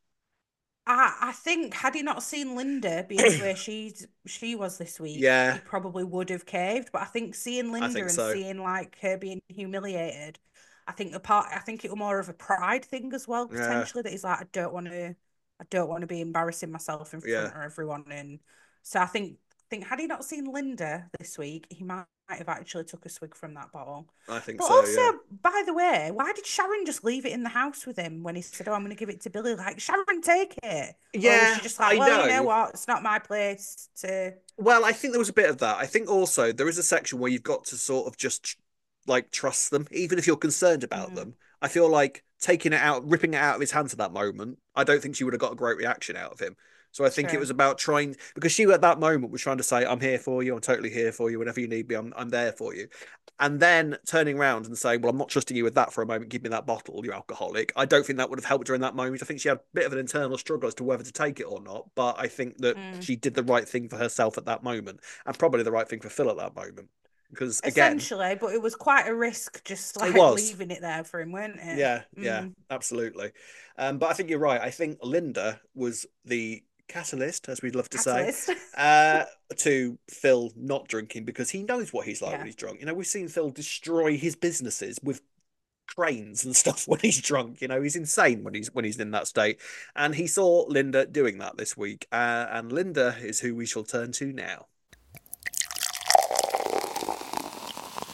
I think had he not seen Linda being where she was this week, he probably would have caved. But I think seeing Linda and seeing like her being humiliated, I think it was more of a pride thing as well, potentially, that he's like, I don't want to be embarrassing myself in front of everyone. And so I think had he not seen Linda this week, he might have actually took a swig from that bottle. I think but so. Also, yeah. By the way, why did Sharon just leave it in the house with him when he said, "Oh, I'm going to give it to Billy"? Like, Sharon, take it. Yeah, or was she just like, well, you know what? It's not my place to. Well, I think there was a bit of that. I think also there is a section where you've got to sort of just like trust them, even if you're concerned about them. I feel like taking it out, ripping it out of his hands at that moment, I don't think she would have got a great reaction out of him. So I think it was about trying, because she at that moment was trying to say, I'm here for you. I'm totally here for you. Whenever you need me, I'm there for you. And then turning around and saying, well, I'm not trusting you with that for a moment. Give me that bottle, you alcoholic. I don't think that would have helped her in that moment. I think she had a bit of an internal struggle as to whether to take it or not. But I think that she did the right thing for herself at that moment, and probably the right thing for Phil at that moment. Because again, essentially, but it was quite a risk just like leaving it there for him, weren't it? Yeah, absolutely. But I think you're right. I think Linda was the catalyst, as we'd love to say, to Phil not drinking, because he knows what he's like when he's drunk. We've seen Phil destroy his businesses with cranes and stuff when he's drunk. He's insane when he's in that state. And he saw Linda doing that this week. And Linda is who we shall turn to now.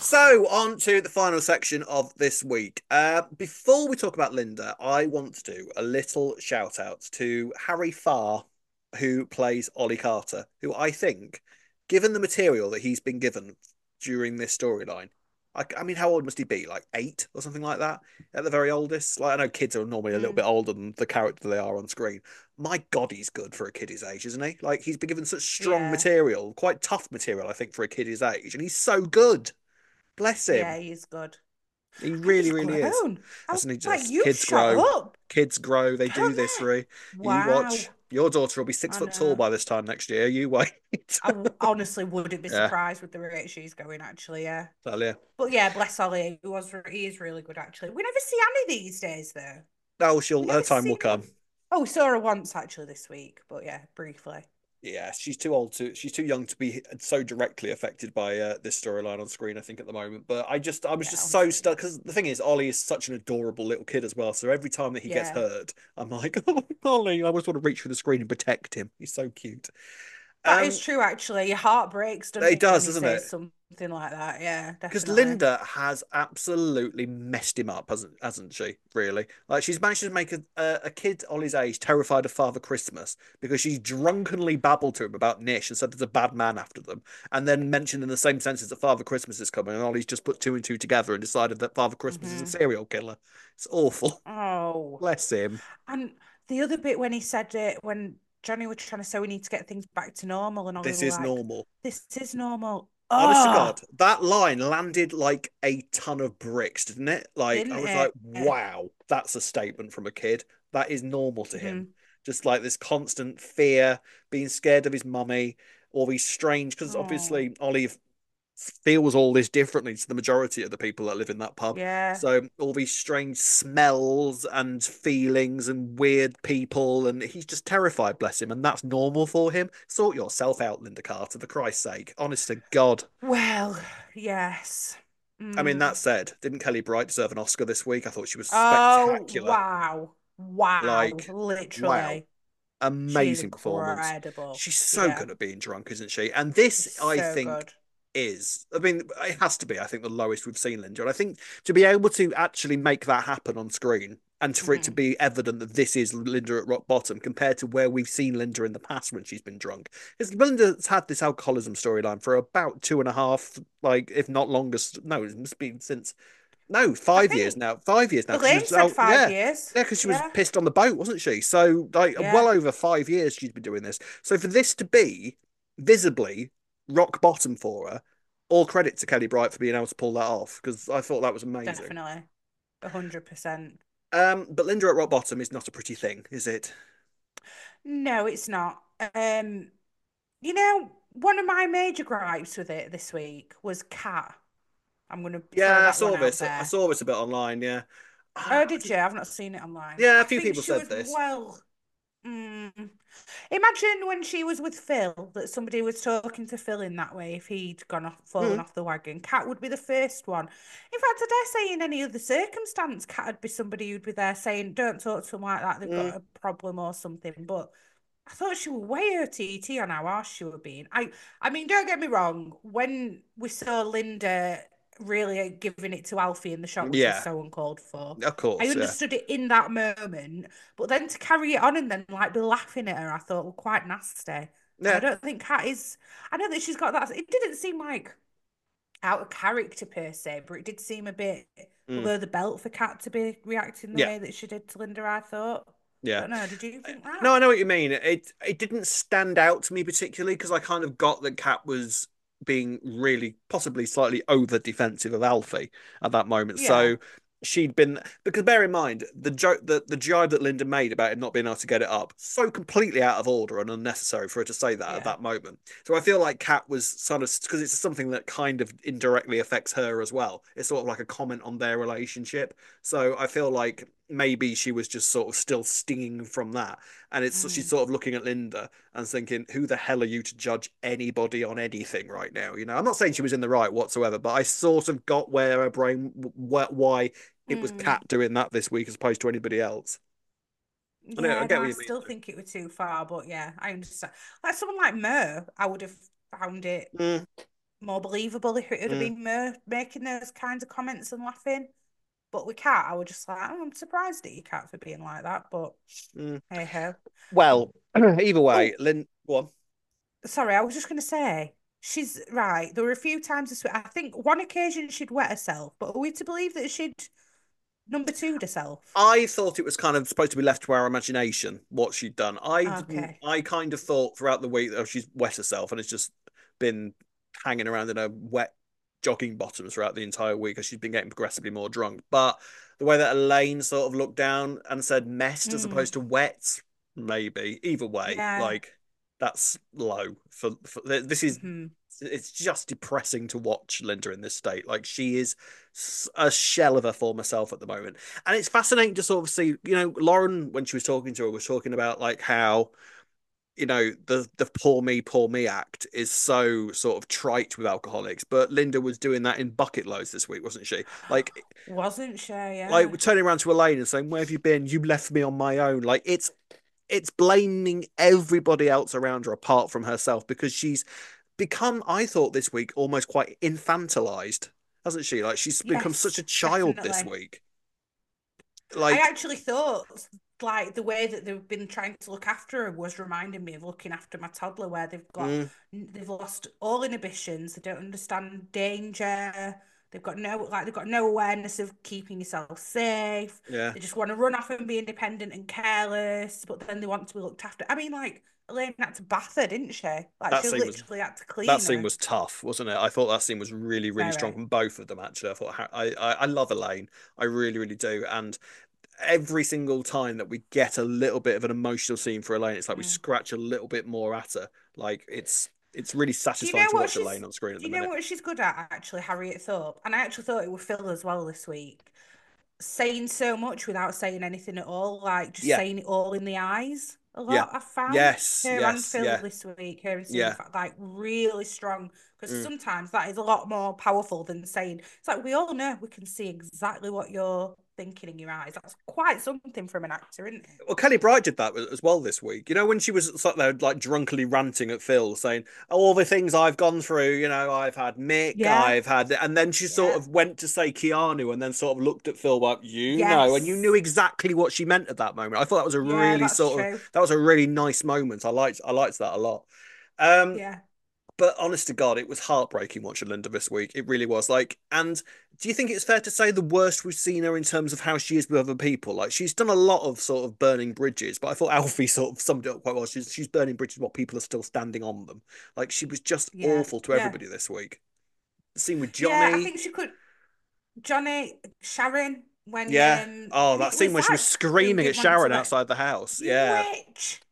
So, on to the final section of this week. Before we talk about Linda, I want to do a little shout out to Harry Farr, who plays Ollie Carter, who I think, given the material that he's been given during this storyline, I mean, how old must he be? Like 8 or something like that at the very oldest? Like, I know kids are normally a little bit older than the character they are on screen. My God, he's good for a kid his age, isn't he? Like, he's been given such strong material, quite tough material, I think, for a kid his age, and he's so good. Bless him. Yeah, he's good. He really, really is. Doesn't he just? Like, kids grow. Up. Kids grow. They do this, Ree. Wow. You watch. Your daughter will be 6 foot tall by this time next year. You wait. I honestly wouldn't be surprised with the rate she's going, actually, yeah. Tell you. But yeah, bless Ollie. He is really good, actually. We never see Annie these days, though. Oh, her time will come. Oh, we saw her once, actually, this week. But yeah, briefly. Yeah, she's too young to be so directly affected by this storyline on screen, I think, at the moment. But I was just so stuck, because the thing is, Ollie is such an adorable little kid as well. So every time that he gets hurt, I'm like, oh, Ollie, I always want to reach for the screen and protect him. He's so cute. That is true, actually. Your heart breaks, doesn't it? It does, doesn't it? Something like that, yeah. Because Linda has absolutely messed him up, hasn't she? Really, like, she's managed to make a kid Ollie's age terrified of Father Christmas because she drunkenly babbled to him about Nish and said there's a bad man after them, and then mentioned in the same sentence that Father Christmas is coming, and Ollie's just put 2 and 2 together and decided that Father Christmas is a serial killer. It's awful. Oh, bless him. And the other bit when he said it, when Johnny was trying to say we need to get things back to normal, and all this is normal. This is normal. Honest to God, that line landed like a ton of bricks, didn't it? Like, I was like, wow, that's a statement from a kid. That is normal to him. Just like this constant fear, being scared of his mummy, all these strange, because obviously Ollie feels all this differently to the majority of the people that live in that pub. Yeah. So all these strange smells and feelings and weird people, and he's just terrified, bless him, and that's normal for him. Sort yourself out, Linda Carter, for Christ's sake. Honest to God. Well, yes. I mean, that said, didn't Kelly Bright deserve an Oscar this week? I thought she was spectacular. Oh, wow. Like, literally. Wow. Amazing performance. Incredible. She's so good at being drunk, isn't she? And this, I think, is, I mean, it has to be, I think, the lowest we've seen Linda. And I think to be able to actually make that happen on screen, and for it to be evident that this is Linda at rock bottom compared to where we've seen Linda in the past when she's been drunk. Because Linda's had this alcoholism storyline for about 2.5, like, if not longest. No, it must be since... No, 5 years now. 5 years now. Elaine said 5 years. Yeah, because she was pissed on the boat, wasn't she? So, like, well over 5 years she's been doing this. So for this to be visibly rock bottom for her, all credit to Kelly Bright for being able to pull that off, because I thought that was amazing. Definitely. 100%. But Linda at rock bottom is not a pretty thing, is it? No, it's not. You know, one of my major gripes with it this week was Kat. I'm gonna I saw this. I saw this a bit online. Yeah. Oh, did you? I've not seen it online. Yeah, a few people said this. Well, imagine when she was with Phil, that somebody was talking to Phil in that way. If he'd fallen off the wagon, Kat would be the first one. In fact, I dare say in any other circumstance, Kat would be somebody who'd be there saying, "Don't talk to them like that. They've got a problem or something." But I thought she was way OTT on how harsh she was being. I mean, don't get me wrong. When we saw Linda really giving it to Alfie in the shop, which was so uncalled for. Of course, I understood it in that moment, but then to carry it on and then like be laughing at her, I thought was quite nasty. Yeah. I don't think Kat is. I know that she's got that. It didn't seem like out of character per se, but it did seem a bit below the belt for Kat to be reacting the way that she did to Linda. I thought. Yeah. I don't know. Did you think that? No, I know what you mean. It didn't stand out to me particularly because I kind of got that Kat was being really possibly slightly over defensive of Alfie at that moment. Yeah. So she'd been, because bear in mind the joke, the jibe that Linda made about him not being able to get it up, so completely out of order and unnecessary for her to say that at that moment. So I feel like Kat was sort of, because it's something that kind of indirectly affects her as well. It's sort of like a comment on their relationship. So I feel like maybe she was just sort of still stinging from that. And she's sort of looking at Linda and thinking, who the hell are you to judge anybody on anything right now? You know, I'm not saying she was in the right whatsoever, but I sort of got where her brain, why it was Kat doing that this week as opposed to anybody else. Yeah, I still think it was too far, but yeah, I understand. Like someone like Mer, I would have found it more believable if it would have been making those kinds of comments and laughing. But we can't. I was just like, oh, I'm surprised at you, Kat, for being like that. But hey ho. Well, either way, Lynn. Go on. Sorry, I was just going to say, she's right. There were a few times this week. I think one occasion she'd wet herself, but are we to believe that she'd number two herself? I thought it was kind of supposed to be left to our imagination what she'd done. I kind of thought throughout the week that she's wet herself and it's just been hanging around in her wet jogging bottoms throughout the entire week as she's been getting progressively more drunk. But the way that Elaine sort of looked down and said messed as opposed to wet, maybe. Either way, like that's low for this is it's just depressing to watch Linda in this state. Like she is a shell of her former self at the moment. And it's fascinating to sort of see, you know, Lauren, when she was talking to her, was talking about like how, you know, the poor me act is so sort of trite with alcoholics, but Linda was doing that in bucket loads this week, wasn't she? Like, wasn't she? Yeah. Like turning around to Elaine and saying, "Where have you been? You left me on my own." Like it's blaming everybody else around her apart from herself because she's become, I thought this week, almost quite infantilized, hasn't she? Like she's become such a child this week. Like I actually thought like the way that they've been trying to look after her was reminding me of looking after my toddler, where they've lost all inhibitions, they don't understand danger, they've got no awareness of keeping yourself safe. Yeah, they just want to run off and be independent and careless, but then they want to be looked after. I mean, like Elaine had to bath her, didn't she? Like she literally had to clean her. That scene was tough, wasn't it? I thought that scene was really, really strong from both of them. Actually, I thought I love Elaine, I really, really do, and every single time that we get a little bit of an emotional scene for Elaine, it's like we scratch a little bit more at her. Like it's really satisfying to watch Elaine on screen at the minute. Do you know what she's good at, actually, Harriet Thorpe? And I actually thought it would Phil as well this week. Saying so much without saying anything at all, like just saying it all in the eyes. A lot I found. Yes, her and Phil this week. Her and Steve, like really strong. Because sometimes that is a lot more powerful than saying. It's like we all know we can see exactly what you're thinking in your eyes. That's quite something from an actor, isn't it? Well, Kelly Bright did that as well this week. You know, when she was sat there like drunkenly ranting at Phil, saying, "Oh, all the things I've gone through. You know, I've had Mick, I've had," and then she sort of went to say Keanu, and then sort of looked at Phil like, "You know," and you knew exactly what she meant at that moment. I thought that was a really that was a really nice moment. I liked that a lot. But honest to God, it was heartbreaking watching Linda this week. It really was. Like, and do you think it's fair to say the worst we've seen her in terms of how she is with other people? Like, she's done a lot of sort of burning bridges, but I thought Alfie sort of summed it up quite well. She's burning bridges while people are still standing on them. Like, she was just awful to everybody this week. The scene with Johnny. Yeah, I think she could. Johnny, Sharon, when that scene when she was screaming at Sharon outside the house. Witch.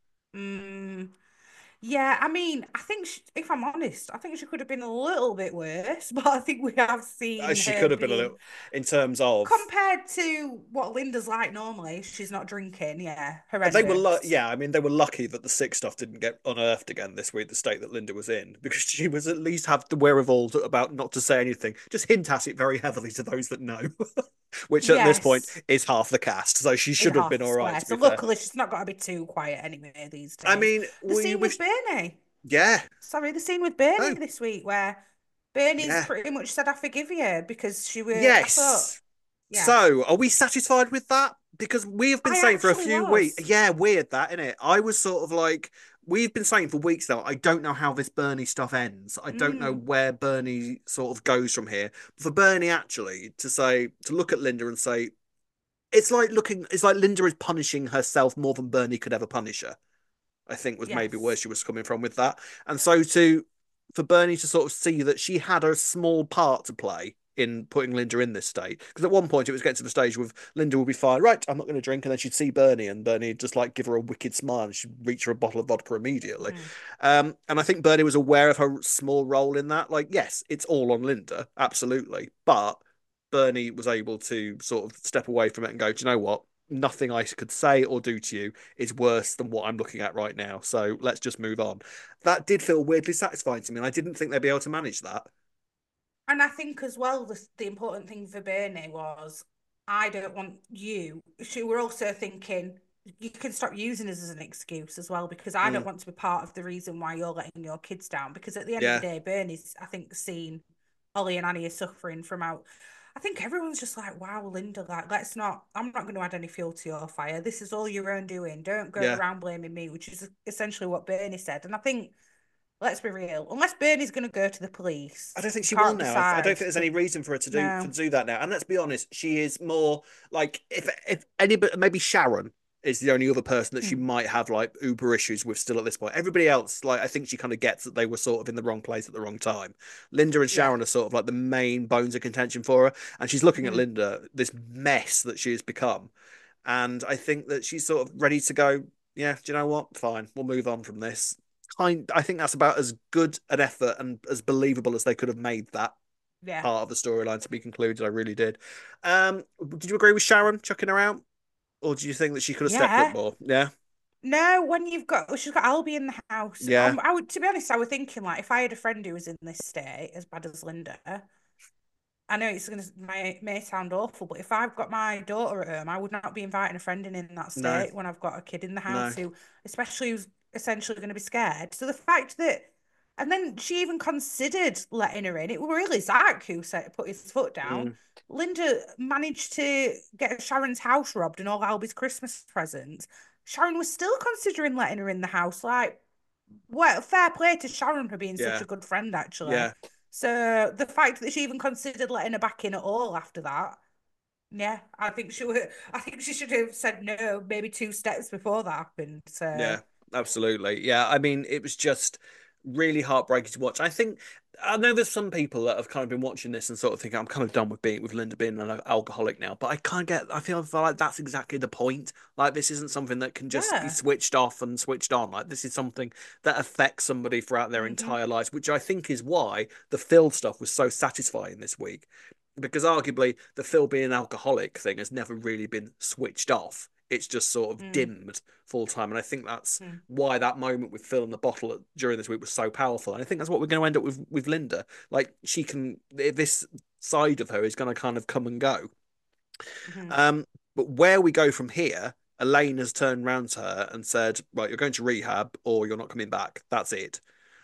Yeah, I mean, I think if I'm honest, I think she could have been a little bit worse, but I think we have seen she could have been a little in terms of compared to what Linda's like normally. She's not drinking, horrendous. They were I mean, they were lucky that the sick stuff didn't get unearthed again this week. The state that Linda was in, because she was at least have the wherewithal about not to say anything, just hint at it very heavily to those that know, which at this point is half the cast. So she should have been all right. So luckily, she's not got to be too quiet anyway these days. I mean, the scene with Bernie. Yeah. Sorry, the scene with Bernie this week where Bernie's pretty much said, "I forgive you," because she was. Yes. So, are we satisfied with that? Because we have been saying for a few weeks. Yeah, weird that, isn't it? I was sort of like, we've been saying for weeks now, I don't know how this Bernie stuff ends. I don't know where Bernie sort of goes from here. For Bernie actually to look at Linda and say, it's like Linda is punishing herself more than Bernie could ever punish her. I think was maybe where she was coming from with that. And so for Bernie to sort of see that she had a small part to play in putting Linda in this state. Because at one point it was getting to the stage with Linda would be fine, right, I'm not going to drink, and then she'd see Bernie and Bernie would just like give her a wicked smile and she'd reach her a bottle of vodka immediately. And I think Bernie was aware of her small role in that. Like, yes, it's all on Linda, absolutely. But Bernie was able to sort of step away from it and go, do you know what? Nothing I could say or do to you is worse than what I'm looking at right now. So let's just move on. That did feel weirdly satisfying to me, and I didn't think they'd be able to manage that. And I think as well, the important thing for Bernie was, I don't want you. She were also thinking, you can stop using us as an excuse as well, because I don't want to be part of the reason why you're letting your kids down. Because at the end of the day, Bernie's, I think, seen Ollie and Annie are suffering from out. I think everyone's just like, wow, Linda, like, let's not, I'm not going to add any fuel to your fire. This is all your own doing. Don't go around blaming me, which is essentially what Bernie said. And I think, let's be real, unless Bernie's going to go to the police, I don't think she will now. I don't think there's any reason for her to do that now. And let's be honest, she is more like, if anybody, maybe Sharon is the only other person that she might have like uber issues with still at this point. Everybody else, like, I think she kind of gets that they were sort of in the wrong place at the wrong time. Linda and Sharon are sort of like the main bones of contention for her, and she's looking at Linda, this mess that she has become, and I think that she's sort of ready to go, yeah, do you know what, fine, we'll move on from this. I think that's about as good an effort and as believable as they could have made that part of the storyline to be concluded. I really did. Did you agree with Sharon chucking her out? Or do you think that she could have stepped up more? Yeah. No, when she's got Albie in the house. Yeah. I would, to be honest, I was thinking, like, if I had a friend who was in this state as bad as Linda, I know it's may sound awful, but if I've got my daughter at home, I would not be inviting a friend in that state when I've got a kid in the house who, especially who's essentially going to be scared. So the fact that, and then she even considered letting her in. It was really Zach who put his foot down. Linda managed to get Sharon's house robbed and all Albie's Christmas presents. Sharon was still considering letting her in the house. Like, well, fair play to Sharon for being such a good friend, actually. Yeah. So the fact that she even considered letting her back in at all after that, I think she should have said no maybe 2 steps before that happened. So yeah, absolutely. Yeah, I mean, it was just really heartbreaking to watch. I know there's some people that have kind of been watching this and sort of thinking, I'm kind of done with Linda being an alcoholic now, but I feel like that's exactly the point. Like, this isn't something that can just be switched off and switched on. Like, this is something that affects somebody throughout their entire lives, which I think is why the Phil stuff was so satisfying this week, because arguably the Phil being an alcoholic thing has never really been switched off. It's just sort of dimmed full time. And I think that's why that moment with Phil and the bottle during this week was so powerful. And I think that's what we're going to end up with Linda. Like, this side of her is going to kind of come and go. But where we go from here, Elaine has turned around to her and said, right, you're going to rehab or you're not coming back. That's it.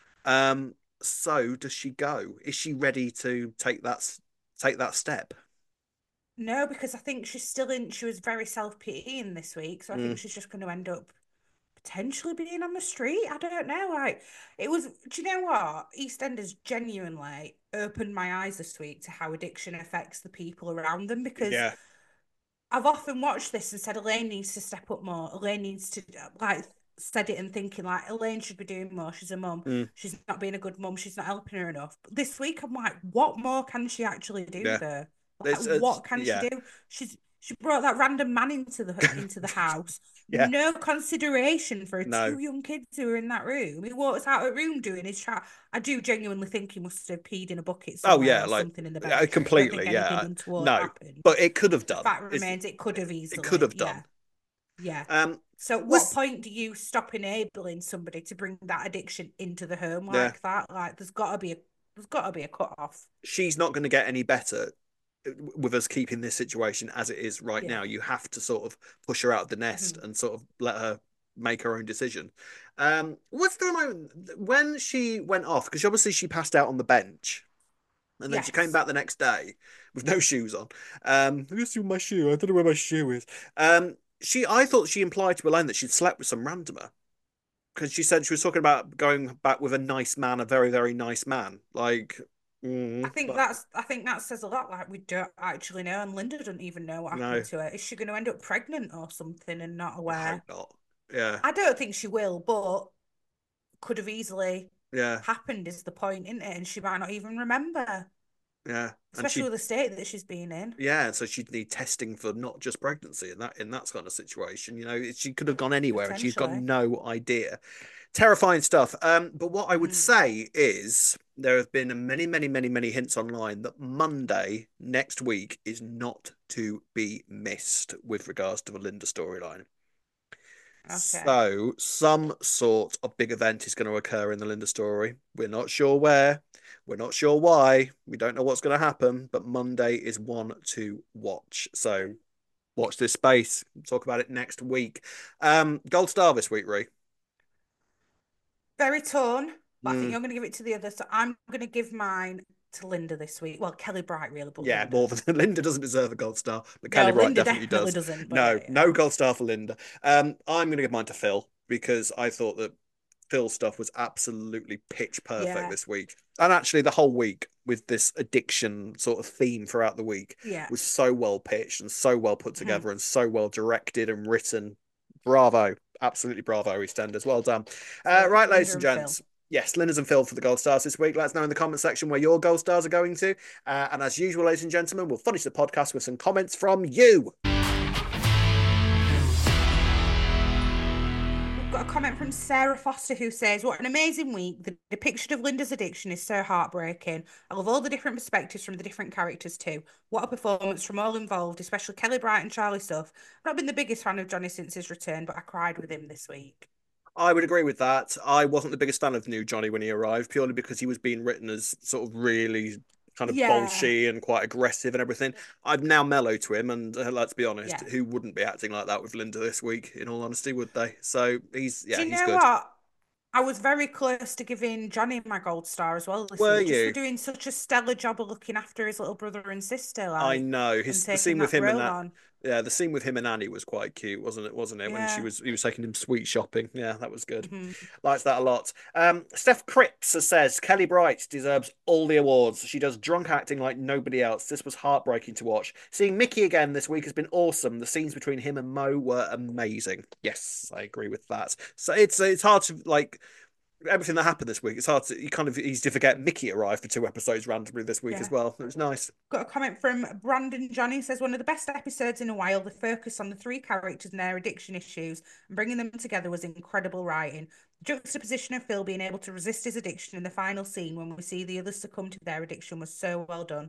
So does she go? Is she ready to take that step? No, because I think she was very self-pitying this week, so I think she's just going to end up potentially being on the street. I don't know. Like, do you know what? EastEnders genuinely opened my eyes this week to how addiction affects the people around them, because I've often watched this and said Elaine needs to step up more. Elaine needs to, like, said it and thinking, like, Elaine should be doing more. She's a mum. She's not being a good mum. She's not helping her enough. But this week, I'm like, what more can she actually do there? Like, what can she do? She brought that random man into the house. No consideration for 2 young kids who were in that room. He walks out of the room doing his chat. I do genuinely think he must have peed in a bucket somewhere or something in the bed. Completely, no, but it could have done. The fact remains, it could have easily. It could have done. Yeah. So at what point do you stop enabling somebody to bring that addiction into the home like that? Like, there's got to be a cut off. She's not going to get any better with us keeping this situation as it is right now. You have to sort of push her out of the nest and sort of let her make her own decision. What's the moment when she went off? Because obviously she passed out on the bench, and then she came back the next day with no shoes on. I guess my shoe. I don't know where my shoe is. I thought she implied to Elaine that she'd slept with some randomer, because she said she was talking about going back with a nice man, a very, very nice man. Like, I think that says a lot. Like, we don't actually know, and Linda doesn't even know what happened to her. Is she going to end up pregnant or something and not aware? I hope not. Yeah, I don't think she will, but could have easily happened is the point, isn't it? And she might not even remember. Yeah, especially with the state that she's been in. Yeah, so she'd need testing for not just pregnancy in that kind of situation. You know, she could have gone anywhere, and she's got no idea. Terrifying stuff. But what I would say is there have been many, many, many, many hints online that Monday next week is not to be missed with regards to the Linda storyline. Okay. So some sort of big event is going to occur in the Linda story. We're not sure where. We're not sure why. We don't know what's going to happen. But Monday is one to watch. So watch this space. We'll talk about it next week. Gold Star this week, Ree. Very torn, but I think you're going to give it to the other. So I'm going to give mine to Linda this week. Well, Kelly Bright really, but yeah, Linda. more than Linda doesn't deserve a gold star, but Kelly Bright Linda definitely does. Doesn't. No, no gold star for Linda. I'm going to give mine to Phil because I thought that Phil's stuff was absolutely pitch perfect this week, and actually the whole week with this addiction sort of theme throughout the week was so well pitched and so well put together and so well directed and written. Bravo, absolutely bravo, EastEnders. Well done. Right, ladies and gents. Yes, Linda's and Phil for the gold stars this week. Let us know in the comment section where your gold stars are going to. And as usual, ladies and gentlemen, we'll finish the podcast with some comments from you. We've got a comment from Sarah Foster who says, "What an amazing week. The depiction of Linda's addiction is so heartbreaking. I love all the different perspectives from the different characters too. What a performance from all involved, especially Kelly Bright and Charlie Stuff. I've not been the biggest fan of Johnny since his return, but I cried with him this week." I would agree with that. I wasn't the biggest fan of new Johnny when he arrived, purely because he was being written as sort of really kind of bolshy and quite aggressive and everything. I've now mellowed to him, and let's be honest, who wouldn't be acting like that with Linda this week, in all honesty, would they? So he's Do you he's know good. What? I was very close to giving Johnny my gold star as well this week. Just for doing such a stellar job of looking after his little brother and sister. I know. The scene with him and that. Yeah, the scene with him and Annie was quite cute, wasn't it? When he was taking him sweet shopping. Yeah, that was good. Likes that a lot. Steph Cripps says Kelly Bright deserves all the awards. She does drunk acting like nobody else. This was heartbreaking to watch. Seeing Mickey again this week has been awesome. The scenes between him and Mo were amazing. Yes, I agree with that. So it's hard to like. Everything that happened this week, it's hard to, you kind of easy to forget Mickey arrived for 2 episodes randomly this week as well. It was nice. Got a comment from Brandon Johnny, says one of the best episodes in a while. The focus on the 3 characters and their addiction issues and bringing them together was incredible writing. The juxtaposition of Phil being able to resist his addiction in the final scene when we see the others succumb to their addiction was so well done.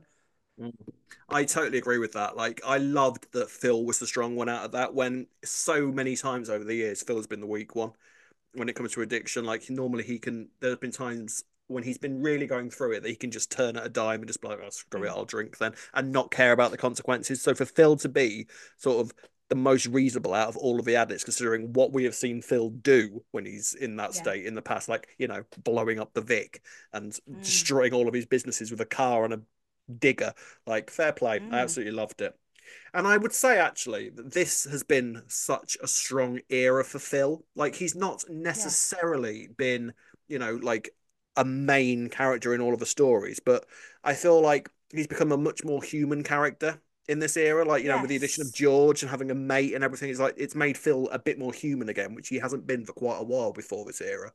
I totally agree with that. Like, I loved that Phil was the strong one out of that, when so many times over the years Phil has been the weak one when it comes to addiction. Like, normally there's been times when he's been really going through it that he can just turn at a dime and just be like, oh, screw it, I'll drink then, and not care about the consequences. So for Phil to be sort of the most reasonable out of all of the addicts, considering what we have seen Phil do when he's in that state in the past, like, you know, blowing up the Vic and destroying all of his businesses with a car and a digger, like, fair play. I absolutely loved it. And I would say, actually, that this has been such a strong era for Phil. Like, he's not necessarily been, you know, like a main character in all of the stories, but I feel like he's become a much more human character in this era. Like, you know, with the addition of George and having a mate and everything, it's like it's made Phil a bit more human again, which he hasn't been for quite a while before this era.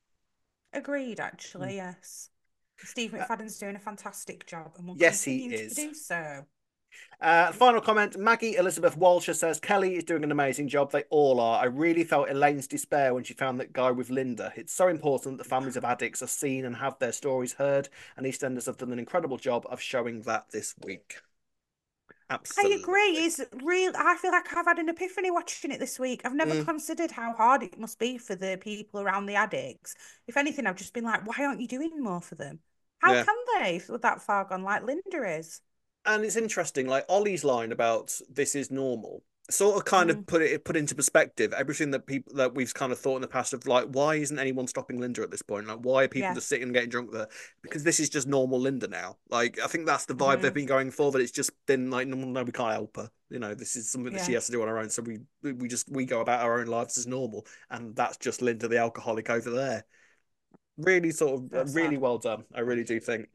Agreed, actually, yes. Steve McFadden's doing a fantastic job and will continue to do so. Final comment, Maggie Elizabeth Walsher says, Kelly is doing an amazing job. They all are. I really felt Elaine's despair when she found that guy with Linda. It's so important that families of addicts are seen and have their stories heard, and EastEnders have done an incredible job of showing that this week. Absolutely. I agree. It's real. I feel like I've had an epiphany watching it this week. I've never considered how hard it must be for the people around the addicts. If anything, I've just been like, why aren't you doing more for them? How can they, if that far gone, like Linda is? And it's interesting, like Ollie's line about this is normal sort of kind of put into perspective everything that we've kind of thought in the past of, like, why isn't anyone stopping Linda at this point? Like, why are people just sitting and getting drunk with her? Because this is just normal Linda now. Like, I think that's the vibe they've been going for, that it's just been like, no, we can't help her. You know, this is something that she has to do on her own. So we go about our own lives as normal. And that's just Linda, the alcoholic over there. Really really well done. I really do think.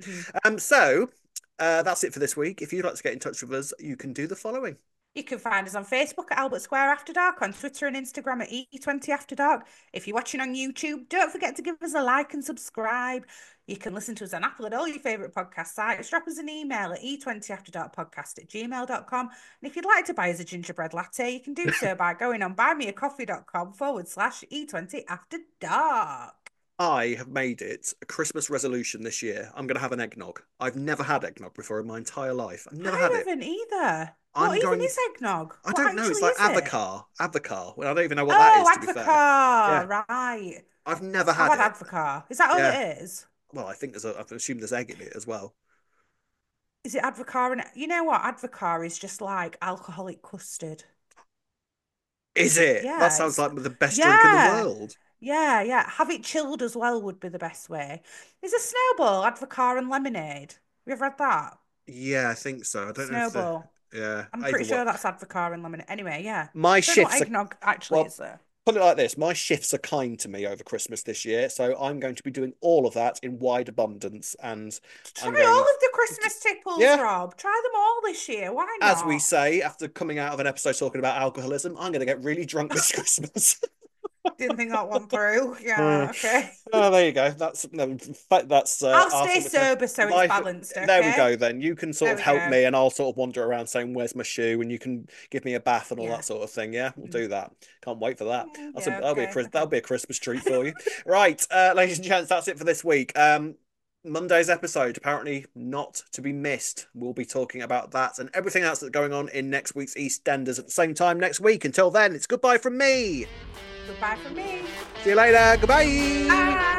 So that's it for this week. If you'd like to get in touch with us, you can do the following. You can find us on Facebook at Albert Square After Dark, on Twitter and Instagram at E20 After Dark. If you're watching on YouTube, don't forget to give us a like and subscribe. You can listen to us on Apple and all your favourite podcast sites. Drop us an email at e20afterdarkpodcast@gmail.com. And if you'd like to buy us a gingerbread latte, you can do so by going on buymeacoffee.com/E20 After Dark. I have made it a Christmas resolution this year. I'm going to have an eggnog. I've never had eggnog before in my entire life. I've never had it. I haven't either. What even is eggnog? I don't know. It's like Advocaat. Advocaat. Well, I don't even know what that is, to be fair. Advocaat, right. I've never had it. Advocaat. Is that all it is? Well, I think I assume there's egg in it as well. Is it Advocaat? And you know what? Advocaat is just like alcoholic custard. Is it? Yeah, that sounds like the best drink in the world. Yeah. Have it chilled as well would be the best way. There's a Snowball, Advocaat and lemonade. Have you ever had that? Yeah, I think so. I don't know if Snowball. Yeah. I'm pretty sure that's Advocaat and lemonade. Anyway, yeah. My shifts eggnog actually is there. Put it like this, my shifts are kind to me over Christmas this year, so I'm going to be doing all of that in wide abundance. And try all of the Christmas tipples, Rob. Try them all this year. Why not? As we say, after coming out of an episode talking about alcoholism, I'm going to get really drunk this Christmas. Didn't think that one through. Yeah, okay. Oh, there you go. That's. I'll stay sober so it's balanced. Okay? There we go. Then you can sort of help me, and I'll sort of wander around saying, "Where's my shoe?" And you can give me a bath and all that sort of thing. Yeah, we'll do that. Can't wait for that. That'll be a Christmas treat for you. Right, ladies and gents, that's it for this week. Monday's episode, apparently not to be missed. We'll be talking about that and everything else that's going on in next week's EastEnders at the same time next week. Until then, it's goodbye from me. Goodbye from me. See you later. Goodbye. Bye.